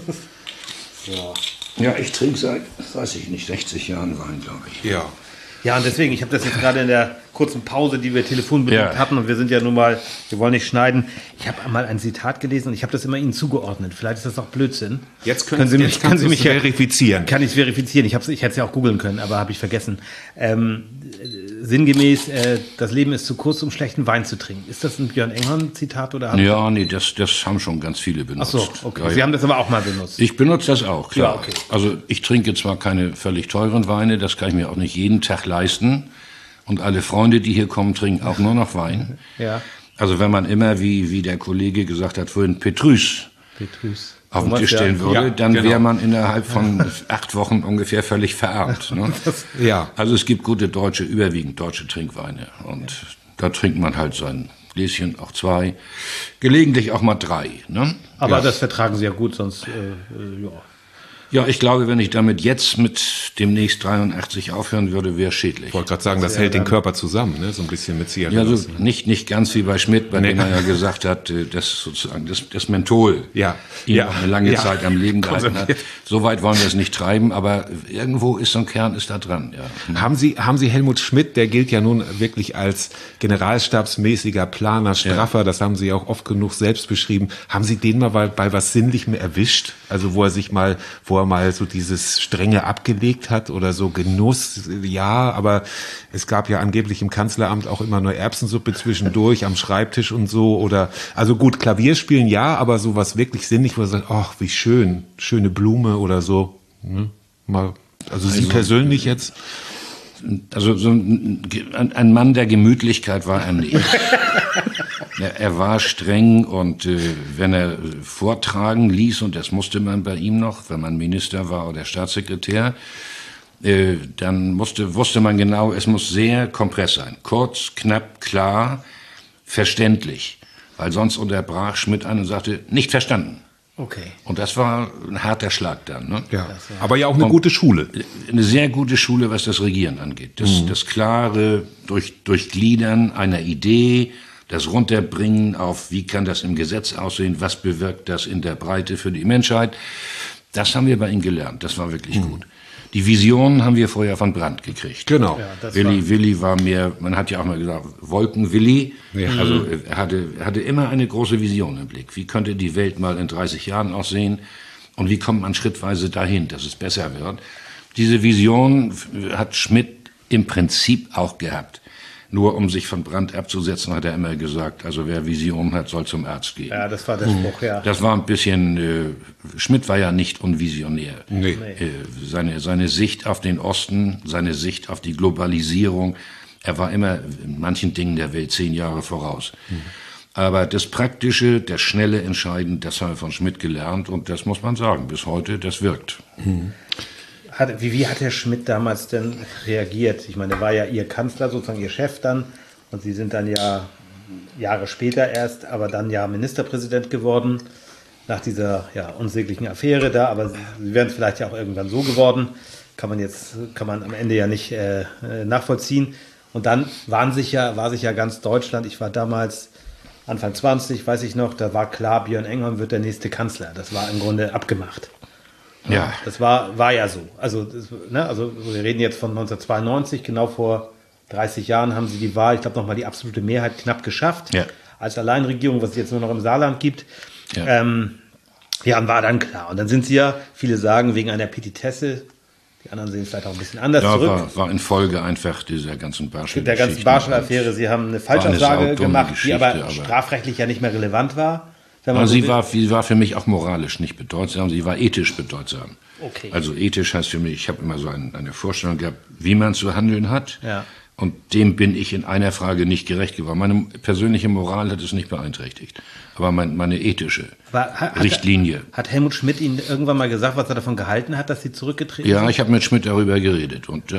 Ja, ich trinke seit, weiß ich nicht, 60 Jahren Wein, glaube ich. Ja, und deswegen, ich habe das jetzt gerade in der kurzen Pause, die wir telefonbedingt hatten, und wir sind ja nun mal, wir wollen nicht schneiden. Ich habe mal ein Zitat gelesen und ich habe das immer Ihnen zugeordnet. Vielleicht ist das auch Blödsinn. Jetzt können Sie mich verifizieren. Kann ich verifizieren. Ich hätte es ja auch googeln können, aber habe ich vergessen. Sinngemäß, das Leben ist zu kurz, um schlechten Wein zu trinken. Ist das ein Björn Engholm-Zitat? Ja, nee, das haben schon ganz viele benutzt. Ach so, okay. Sie haben das aber auch mal benutzt. Ich benutze das auch, klar. Ja, okay. Also ich trinke zwar keine völlig teuren Weine, das kann ich mir auch nicht jeden Tag leisten. Und alle Freunde, die hier kommen, trinken auch nur noch Wein. Ja. Also wenn man immer, wie der Kollege gesagt hat vorhin, Petrus auf den Tisch stellen würde, dann wäre man innerhalb von 8 Wochen ungefähr völlig verarmt. Ne? Also es gibt überwiegend deutsche Trinkweine. Und da trinkt man halt sein Gläschen, auch 2, gelegentlich auch mal 3. Ne? Aber das vertragen Sie ja gut, sonst Ja, ich glaube, wenn ich damit jetzt mit demnächst 83 aufhören würde, wäre schädlich. Ich wollte gerade sagen, das hält den Körper zusammen, ne? So ein bisschen mit Zigaretten. Ja, also nicht ganz wie bei Schmidt, bei dem er ja gesagt hat, dass sozusagen das Menthol ihn auch eine lange Zeit am Leben gehalten hat. So weit wollen wir es nicht treiben, aber irgendwo ist so ein Kern ist da dran. Ja. Haben Sie Helmut Schmidt, der gilt ja nun wirklich als generalstabsmäßiger Planer, Straffer, das haben Sie ja auch oft genug selbst beschrieben. Haben Sie den mal bei was Sinnlichem erwischt? Also wo er mal so dieses Strenge abgelegt hat oder so Genuss, aber es gab ja angeblich im Kanzleramt auch immer nur Erbsensuppe zwischendurch am Schreibtisch und so oder, also gut, Klavier spielen aber sowas wirklich sinnlich, wo er sagt, ach, wie schön, schöne Blume oder so, ne? Also Sie persönlich jetzt? Also so ein Mann der Gemütlichkeit war er nicht. Er war streng und wenn er vortragen ließ, und das musste man bei ihm noch, wenn man Minister war oder Staatssekretär, dann wusste man genau, es muss sehr kompress sein. Kurz, knapp, klar, verständlich. Weil sonst unterbrach Schmidt an und sagte, nicht verstanden. Okay. Und das war ein harter Schlag dann. Ne? Ja. Aber ja auch eine gute Schule. Eine sehr gute Schule, was das Regieren angeht. Das klare Durchgliedern einer Idee, das Runterbringen auf, wie kann das im Gesetz aussehen, was bewirkt das in der Breite für die Menschheit. Das haben wir bei ihm gelernt. Das war wirklich gut. Die Vision haben wir vorher von Brandt gekriegt. Genau. Ja, Willi war mehr, man hat ja auch mal gesagt, Wolken-Willi. Ja. Also er hatte immer eine große Vision im Blick. Wie könnte die Welt mal in 30 Jahren aussehen? Und wie kommt man schrittweise dahin, dass es besser wird? Diese Vision hat Schmidt im Prinzip auch gehabt. Nur um sich von Brandt abzusetzen, hat er immer gesagt, also wer Vision hat, soll zum Arzt gehen. Ja, das war der Spruch, ja. Das war ein bisschen, Schmidt war ja nicht unvisionär. Nee. Seine Sicht auf den Osten, seine Sicht auf die Globalisierung, er war immer in manchen Dingen der Welt 10 Jahre voraus. Aber das Praktische, das schnelle Entscheiden, das haben wir von Schmidt gelernt und das muss man sagen, bis heute, das wirkt. Wie hat Herr Schmidt damals denn reagiert? Ich meine, er war ja Ihr Kanzler, sozusagen Ihr Chef dann. Und Sie sind dann ja Jahre später erst, aber dann ja Ministerpräsident geworden. Nach dieser unsäglichen Affäre da. Aber Sie wären es vielleicht ja auch irgendwann so geworden. Kann man am Ende ja nicht nachvollziehen. Und dann war sich ja ganz Deutschland, ich war damals Anfang 20, weiß ich noch, da war klar, Björn Engholm wird der nächste Kanzler. Das war im Grunde abgemacht. Ja. Das war ja so. Also wir reden jetzt von 1992, genau vor 30 Jahren haben sie die Wahl, ich glaube nochmal die absolute Mehrheit knapp geschafft. Ja. Als Alleinregierung, was es jetzt nur noch im Saarland gibt. Ja. Und war dann klar. Und dann sind sie ja, viele sagen, wegen einer Petitesse, die anderen sehen es vielleicht auch ein bisschen anders zurück. War in Folge einfach dieser ganzen Barschel-Affäre. Der ganzen Barschel-Affäre. Sie haben eine Falschaussage gemacht, die aber strafrechtlich ja nicht mehr relevant war. Sie war für mich auch moralisch nicht bedeutsam, sie war ethisch bedeutsam. Okay. Also ethisch heißt für mich, ich habe immer so eine Vorstellung gehabt, wie man zu handeln hat. Ja. Und dem bin ich in einer Frage nicht gerecht geworden. Meine persönliche Moral hat es nicht beeinträchtigt, aber meine ethische Richtlinie. Hat Helmut Schmidt Ihnen irgendwann mal gesagt, was er davon gehalten hat, dass Sie zurückgetreten sind? Ja, ich habe mit Schmidt darüber geredet und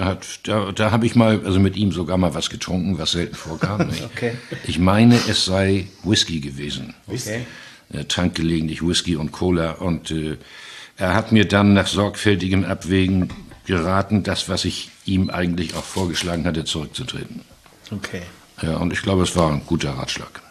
da habe ich mal, also mit ihm sogar mal was getrunken, was selten vorkam. Okay. Ich meine, es sei Whisky gewesen. Okay. Er trank gelegentlich Whisky und Cola und er hat mir dann nach sorgfältigem Abwägen geraten, das, was ich ihm eigentlich auch vorgeschlagen hatte, zurückzutreten. Okay. Ja, und ich glaube, es war ein guter Ratschlag.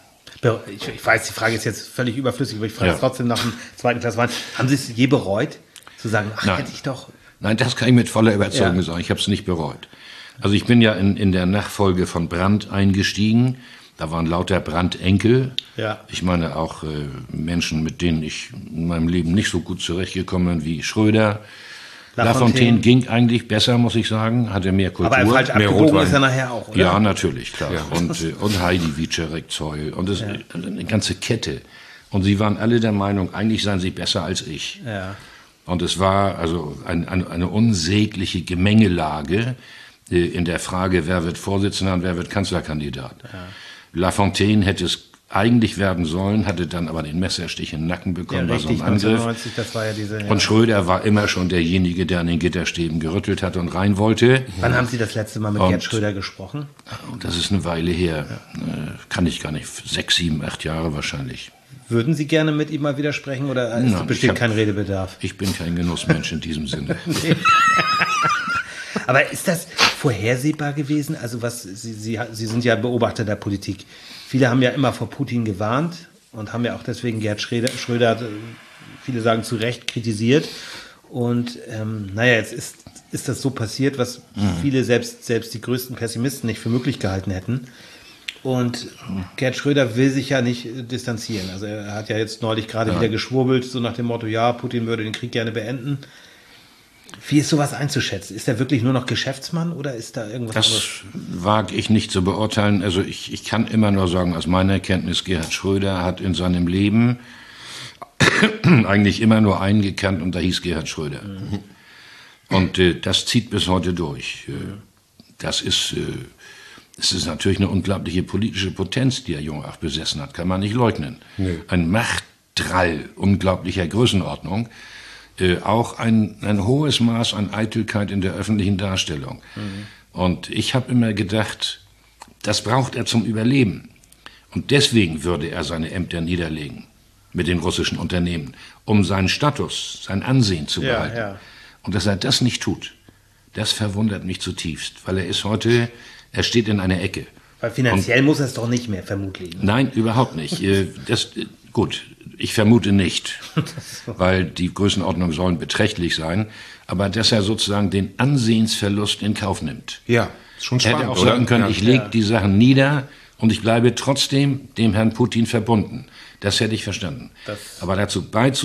Ich weiß, die Frage ist jetzt völlig überflüssig, aber ich frage es trotzdem nach dem zweiten Klassenwahl. Haben Sie es je bereut, zu sagen, Nein. Hätte ich doch... Nein, das kann ich mit voller Überzeugung sagen. Ich habe es nicht bereut. Also ich bin ja in der Nachfolge von Brandt eingestiegen. Da waren lauter Brandt-Enkel. Ja. Ich meine auch Menschen, mit denen ich in meinem Leben nicht so gut zurechtgekommen bin wie Schröder. Lafontaine ging eigentlich besser, muss ich sagen. Hatte mehr Kultur. Aber falsch abgebogen ist er nachher auch, oder? Ja, natürlich, klar. Ja. Und Heidi Wieczorek-Zeul. Und eine ganze Kette. Und sie waren alle der Meinung, eigentlich seien sie besser als ich. Ja. Und es war also eine unsägliche Gemengelage in der Frage, wer wird Vorsitzender und wer wird Kanzlerkandidat. Ja. Lafontaine hätte es eigentlich werden sollen, hatte dann aber den Messerstich in den Nacken bekommen bei so einem Angriff. 1990, das war ja diese, Und Schröder war immer schon derjenige, der an den Gitterstäben gerüttelt hat und rein wollte. Wann haben Sie das letzte Mal mit Gerd Schröder gesprochen? Das ist eine Weile her. Ja. Kann ich gar nicht. 6, 7, 8 Jahre wahrscheinlich. Würden Sie gerne mit ihm mal widersprechen oder besteht kein Redebedarf? Ich bin kein Genussmensch in diesem Sinne. Aber ist das vorhersehbar gewesen? Also Sie sind ja Beobachter der Politik. Viele haben ja immer vor Putin gewarnt und haben ja auch deswegen Gerd Schröder, viele sagen zu Recht, kritisiert. Und jetzt ist das so passiert, was viele, selbst die größten Pessimisten nicht für möglich gehalten hätten. Und Gerd Schröder will sich ja nicht distanzieren. Also er hat ja jetzt neulich gerade wieder geschwurbelt, so nach dem Motto, ja, Putin würde den Krieg gerne beenden. Wie ist sowas einzuschätzen? Ist er wirklich nur noch Geschäftsmann oder ist da irgendwas anderes? Das wage ich nicht zu beurteilen. Also ich kann immer nur sagen, aus meiner Kenntnis, Gerhard Schröder hat in seinem Leben eigentlich immer nur einen gekannt und da hieß Gerhard Schröder. Und das zieht bis heute durch. Es ist natürlich eine unglaubliche politische Potenz, die Herr Jung auch besessen hat, kann man nicht leugnen. Nee. Ein Machtdrall unglaublicher Größenordnung. Auch ein hohes Maß an Eitelkeit in der öffentlichen Darstellung. Und ich habe immer gedacht, das braucht er zum Überleben. Und deswegen würde er seine Ämter niederlegen. mit den russischen Unternehmen, um seinen Status, sein Ansehen zu behalten. Ja. Und dass er das nicht tut, das verwundert mich zutiefst, weil er steht in einer Ecke. Weil finanziell muss er es doch nicht mehr, vermutlich. Nein, überhaupt nicht. Gut, ich vermute nicht, weil die Größenordnungen sollen beträchtlich sein, aber dass er sozusagen den Ansehensverlust in Kauf nimmt. Ja, ist schon spannend, hätte auch sagen können, ich lege die Sachen nieder und ich bleibe trotzdem dem Herrn Putin verbunden. Das hätte ich verstanden. Aber dazu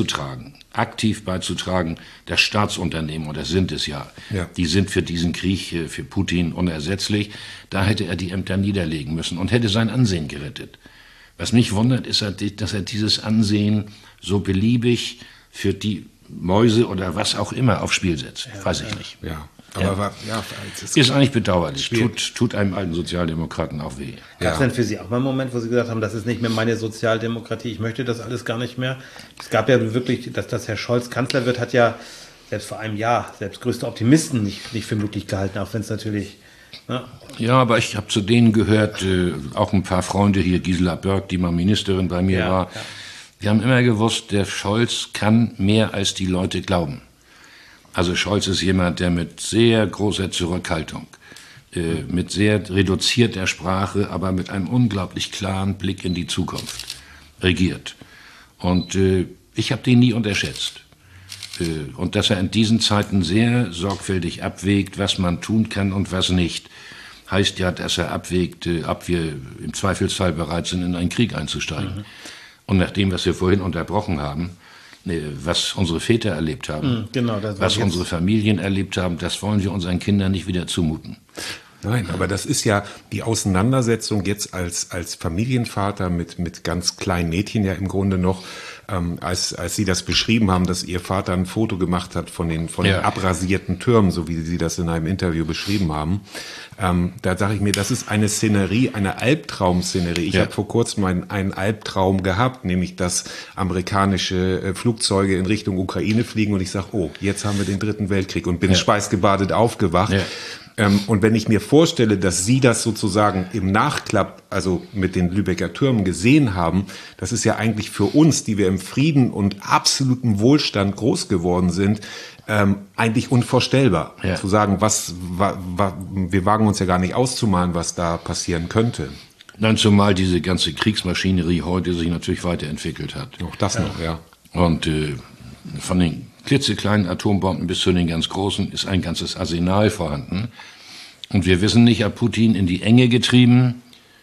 aktiv beizutragen, das Staatsunternehmen, und das sind es ja, die sind für diesen Krieg, für Putin unersetzlich, da hätte er die Ämter niederlegen müssen und hätte sein Ansehen gerettet. Was mich wundert, ist, dass er dieses Ansehen so beliebig für die Mäuse oder was auch immer aufs Spiel setzt. Weiß ich nicht. Ja. Aber ist eigentlich bedauerlich. Tut einem alten Sozialdemokraten auch weh. Gab es denn für Sie auch mal einen Moment, wo Sie gesagt haben, das ist nicht mehr meine Sozialdemokratie, ich möchte das alles gar nicht mehr? Es gab ja wirklich, dass Herr Scholz Kanzler wird, hat ja selbst vor einem Jahr selbst größte Optimisten nicht für möglich gehalten, auch wenn es natürlich... Ja, aber ich habe zu denen gehört, auch ein paar Freunde hier, Gisela Börk, die mal Ministerin bei mir war. Ja. Wir haben immer gewusst, der Scholz kann mehr, als die Leute glauben. Also Scholz ist jemand, der mit sehr großer Zurückhaltung, mit sehr reduzierter Sprache, aber mit einem unglaublich klaren Blick in die Zukunft regiert. Und ich habe den nie unterschätzt. Und dass er in diesen Zeiten sehr sorgfältig abwägt, was man tun kann und was nicht, heißt ja, dass er abwägt, ob wir im Zweifelsfall bereit sind, in einen Krieg einzusteigen. Und nach dem, was wir vorhin unterbrochen haben, was unsere Väter erlebt haben, was unsere Familien erlebt haben, das wollen wir unseren Kindern nicht wieder zumuten. Nein, aber das ist ja die Auseinandersetzung jetzt als Familienvater mit ganz kleinen Mädchen ja im Grunde noch, als Sie das beschrieben haben, dass Ihr Vater ein Foto gemacht hat von den abrasierten Türmen, so wie Sie das in einem Interview beschrieben haben. Da sage ich mir, das ist eine Szenerie, eine Albtraum-Szenerie. Ich habe vor kurzem einen Albtraum gehabt, nämlich dass amerikanische Flugzeuge in Richtung Ukraine fliegen und ich sage, oh, jetzt haben wir den 3. Weltkrieg und bin schweißgebadet aufgewacht. Ja. Und wenn ich mir vorstelle, dass Sie das sozusagen im Nachklapp, also mit den Lübecker Türmen gesehen haben, das ist ja eigentlich für uns, die wir im Frieden und absolutem Wohlstand groß geworden sind, eigentlich unvorstellbar. Ja. Zu sagen, wir wagen uns ja gar nicht auszumalen, was da passieren könnte. Nein, zumal diese ganze Kriegsmaschinerie heute sich natürlich weiterentwickelt hat. Auch das noch, ja. Und von den klitzekleinen Atombomben bis zu den ganz großen ist ein ganzes Arsenal vorhanden. Und wir wissen nicht, ob Putin in die Enge getrieben,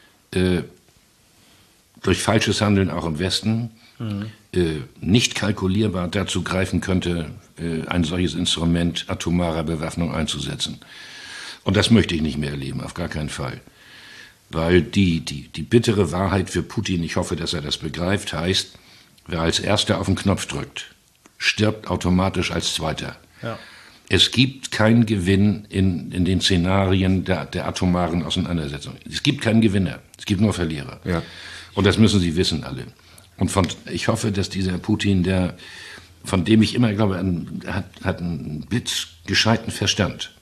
durch falsches Handeln auch im Westen, nicht kalkulierbar dazu greifen könnte, ein solches Instrument atomarer Bewaffnung einzusetzen. Und das möchte ich nicht mehr erleben, auf gar keinen Fall. Weil die bittere Wahrheit für Putin, ich hoffe, dass er das begreift, heißt, wer als Erster auf den Knopf drückt, stirbt automatisch als Zweiter. Ja. Es gibt keinen Gewinn in den Szenarien der atomaren Auseinandersetzung. Es gibt keinen Gewinner, es gibt nur Verlierer. Ja. Und das müssen Sie wissen alle. Und ich hoffe, dass dieser Putin, von dem ich immer glaube, hat einen blitzgescheiten Verstand.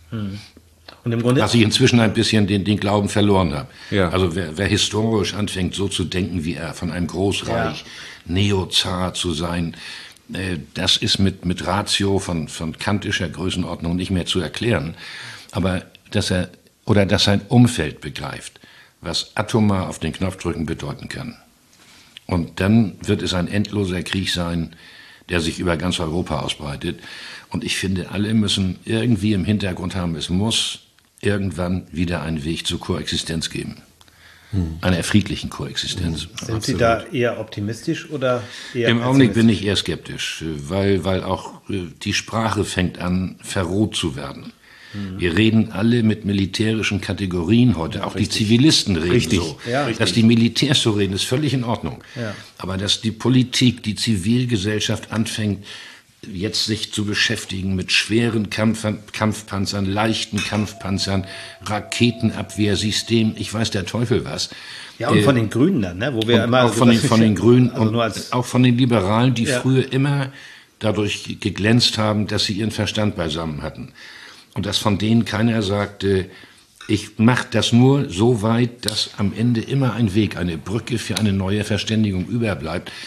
Und im Grunde, was ich inzwischen ein bisschen den Glauben verloren habe. Ja. Also wer historisch anfängt, so zu denken wie er, von einem Großreich, Neozar zu sein, das ist mit Ratio von kantischer Größenordnung nicht mehr zu erklären. Aber dass sein Umfeld begreift, was atomar auf den Knopf drücken bedeuten kann. Und dann wird es ein endloser Krieg sein, der sich über ganz Europa ausbreitet. Und ich finde, alle müssen irgendwie im Hintergrund haben, es muss irgendwann wieder einen Weg zur Koexistenz geben. Einer friedlichen Koexistenz. Sind Sie da eher optimistisch oder eher Im Augenblick bin ich eher skeptisch, weil auch die Sprache fängt an, verroht zu werden. Wir reden alle mit militärischen Kategorien heute, auch richtig. Die Zivilisten reden so. Ja, dass die Militärs so reden, ist völlig in Ordnung. Ja. Aber dass die Politik, die Zivilgesellschaft anfängt, jetzt sich zu beschäftigen mit schweren Kampfpanzern, leichten Kampfpanzern, Raketenabwehrsystemen, ich weiß der Teufel was. Ja, und von den Grünen dann, ne? Wo wir immer auch von den Grünen also und auch von den Liberalen, die früher immer dadurch geglänzt haben, dass sie ihren Verstand beisammen hatten. Und dass von denen keiner sagte, ich mache das nur so weit, dass am Ende immer ein Weg, eine Brücke für eine neue Verständigung überbleibt.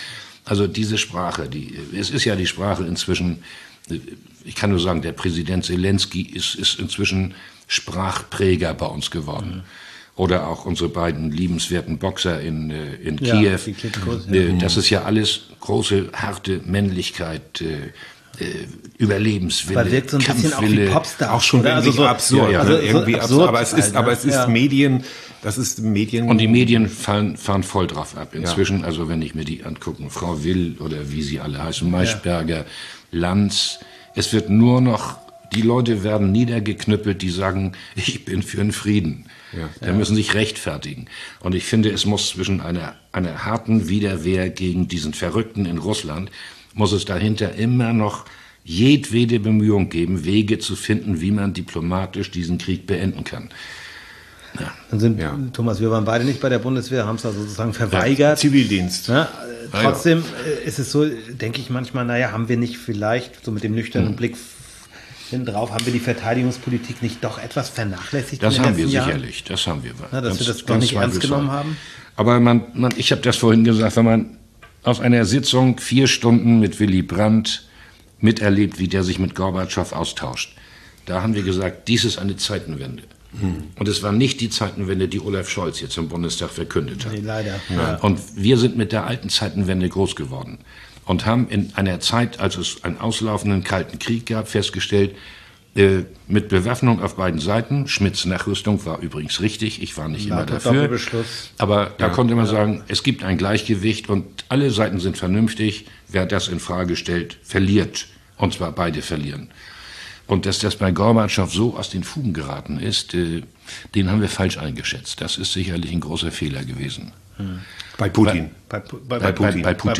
Also diese Sprache, es ist ja die Sprache inzwischen, ich kann nur sagen, der Präsident Zelensky ist inzwischen Sprachpräger bei uns geworden. Oder auch unsere beiden liebenswerten Boxer in Kiew. Das ist ja alles große, harte Männlichkeit, Überlebenswille, wirkt so ein bisschen auch wie Popstar. Auch schon irgendwie so absurd. Ja, also irgendwie absurd. Aber es ist Medien, das ist Medien. Und die Medien fahren voll drauf ab. Inzwischen, also wenn ich mir die angucke, Frau Will oder wie sie alle heißen, Maischberger, Lanz, es wird nur noch, die Leute werden niedergeknüppelt, die sagen, ich bin für den Frieden. Da müssen sich rechtfertigen. Und ich finde, es muss zwischen einer harten Widerwehr gegen diesen Verrückten in Russland, muss es dahinter immer noch jedwede Bemühung geben, Wege zu finden, wie man diplomatisch diesen Krieg beenden kann. Ja. Dann sind, Thomas, wir waren beide nicht bei der Bundeswehr, haben es also sozusagen verweigert. Zivildienst. Ja, trotzdem ist es so, denke ich manchmal, haben wir nicht vielleicht, so mit dem nüchternen Blick drauf, haben wir die Verteidigungspolitik nicht doch etwas vernachlässigt? Das haben wir sicherlich, das haben wir. Dass wir das gar nicht ernst genommen haben? Aber ich habe das vorhin gesagt, wenn man aus einer Sitzung 4 Stunden mit Willy Brandt miterlebt, wie der sich mit Gorbatschow austauscht, da haben wir gesagt, dies ist eine Zeitenwende. Und es war nicht die Zeitenwende, die Olaf Scholz jetzt im Bundestag verkündet hat. Nee, leider. Ja. Und wir sind mit der alten Zeitenwende groß geworden und haben in einer Zeit, als es einen auslaufenden Kalten Krieg gab, festgestellt, mit Bewaffnung auf beiden Seiten, Schmidts Nachrüstung war übrigens richtig, ich war nicht immer dafür, aber da konnte man sagen, es gibt ein Gleichgewicht und alle Seiten sind vernünftig, wer das in Frage stellt, verliert, und zwar beide verlieren. Und dass das bei Gorbatschow so aus den Fugen geraten ist, den haben wir falsch eingeschätzt. Das ist sicherlich ein großer Fehler gewesen. Bei Putin. Bei Putin,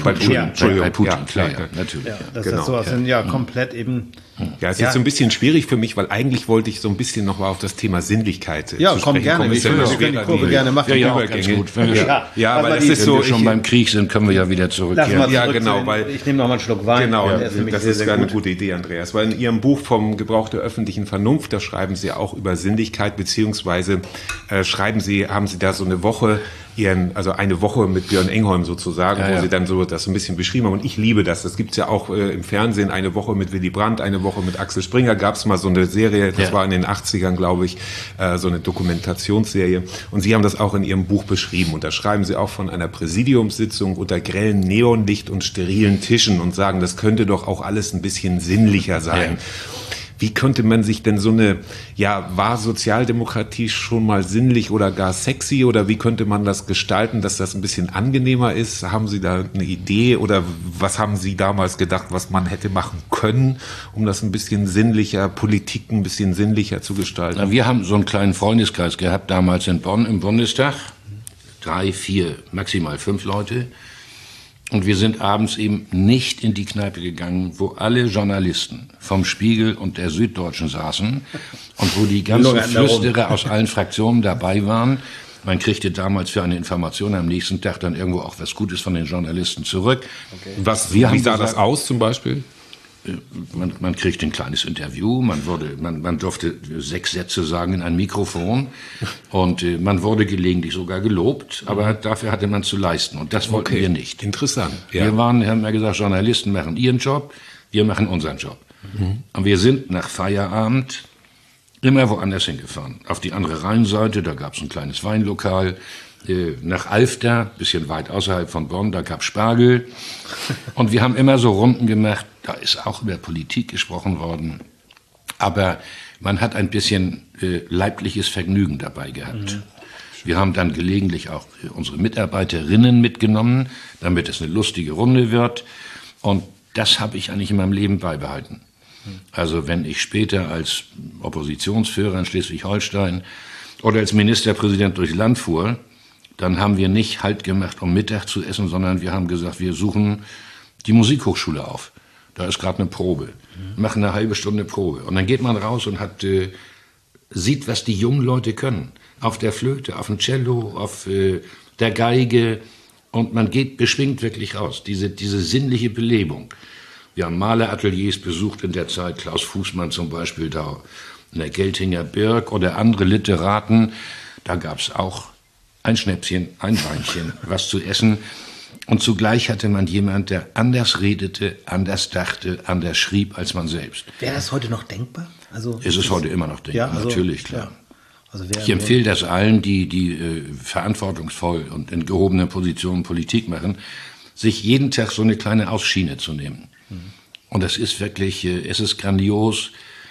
klar, natürlich. Ja, dass das so aus dem komplett eben... Ja, es ist so ein bisschen schwierig für mich, weil eigentlich wollte ich so ein bisschen noch mal auf das Thema Sinnlichkeit zu sprechen. Komm gerne, wir können die Kurve gerne machen. Ja, ganz gut. Wenn wir schon beim Krieg sind, können wir ja wieder zurückkehren. Ja, genau. Weil ich nehme noch mal einen Schluck Wein. Genau, das ist eine gute Idee, Andreas. Weil in Ihrem Buch vom Gebrauch der öffentlichen Vernunft, da schreiben Sie auch über Sinnlichkeit, beziehungsweise haben Sie da so eine Woche, eine Woche mit Björn Engholm sozusagen, wo Sie dann so das ein bisschen beschrieben haben. Und ich liebe das. Das gibt's ja auch im Fernsehen, eine Woche mit Willy Brandt, eine Woche mit Axel Springer. Gab's mal so eine Serie, das war in den 80ern, glaube ich, so eine Dokumentationsserie. Und Sie haben das auch in Ihrem Buch beschrieben. Und da schreiben Sie auch von einer Präsidiumssitzung unter grellem Neonlicht und sterilen Tischen und sagen, das könnte doch auch alles ein bisschen sinnlicher sein. Ja. Wie könnte man sich denn war Sozialdemokratie schon mal sinnlich oder gar sexy, oder wie könnte man das gestalten, dass das ein bisschen angenehmer ist? Haben Sie da eine Idee oder was haben Sie damals gedacht, was man hätte machen können, um das ein bisschen sinnlicher, Politik ein bisschen sinnlicher zu gestalten? Na, wir haben so einen kleinen Freundeskreis gehabt damals in Bonn im Bundestag. 3, 4, maximal 5 Leute. Und wir sind abends eben nicht in die Kneipe gegangen, wo alle Journalisten vom Spiegel und der Süddeutschen saßen und wo die ganzen Flüsterer aus allen Fraktionen dabei waren. Man kriegte damals für eine Information am nächsten Tag dann irgendwo auch was Gutes von den Journalisten zurück. Okay. Wie sah das aus zum Beispiel? Man kriegte ein kleines Interview, man durfte 6 Sätze sagen in ein Mikrofon und man wurde gelegentlich sogar gelobt, aber dafür hatte man zu leisten und das wollten wir nicht. Interessant. Ja. Wir haben ja gesagt, Journalisten machen ihren Job, wir machen unseren Job. Und wir sind nach Feierabend immer woanders hingefahren. Auf die andere Rheinseite, da gab es ein kleines Weinlokal. Nach Alfter, bisschen weit außerhalb von Bonn, da gab Spargel. Und wir haben immer so Runden gemacht, da ist auch über Politik gesprochen worden. Aber man hat ein bisschen leibliches Vergnügen dabei gehabt. Wir haben dann gelegentlich auch unsere Mitarbeiterinnen mitgenommen, damit es eine lustige Runde wird. Und das habe ich eigentlich in meinem Leben beibehalten. Also wenn ich später als Oppositionsführer in Schleswig-Holstein oder als Ministerpräsident durchs Land fuhr, dann haben wir nicht Halt gemacht, um Mittag zu essen, sondern wir haben gesagt, wir suchen die Musikhochschule auf. Da ist gerade eine Probe. Machen eine halbe Stunde Probe. Und dann geht man raus und sieht, was die jungen Leute können. Auf der Flöte, auf dem Cello, auf der Geige. Und man geht beschwingt wirklich raus. Diese sinnliche Belebung. Wir haben Malerateliers besucht in der Zeit. Klaus Fußmann zum Beispiel da in der Geltinger Birk oder andere Literaten. Da gab es auch ein Schnäpschen, ein Weinchen, was zu essen. Und zugleich hatte man jemand, der anders redete, anders dachte, anders schrieb als man selbst. Wäre das heute noch denkbar? Also es ist heute immer noch denkbar, ja, also, natürlich, klar. Ja. Also ich empfehle das allen, die verantwortungsvoll und in gehobenen Positionen Politik machen, sich jeden Tag so eine kleine Ausschiene zu nehmen. Und das ist wirklich, es ist grandios.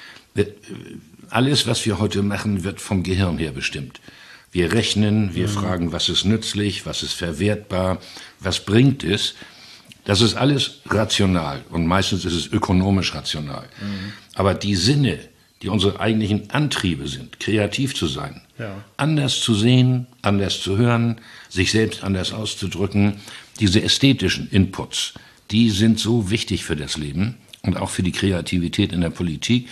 Alles, was wir heute machen, wird vom Gehirn her bestimmt. Wir rechnen, wir fragen, was ist nützlich, was ist verwertbar, was bringt es. Das ist alles rational und meistens ist es ökonomisch rational. Aber die Sinne, die unsere eigentlichen Antriebe sind, kreativ zu sein, anders zu sehen, anders zu hören, sich selbst anders auszudrücken, diese ästhetischen Inputs, die sind so wichtig für das Leben und auch für die Kreativität in der Politik.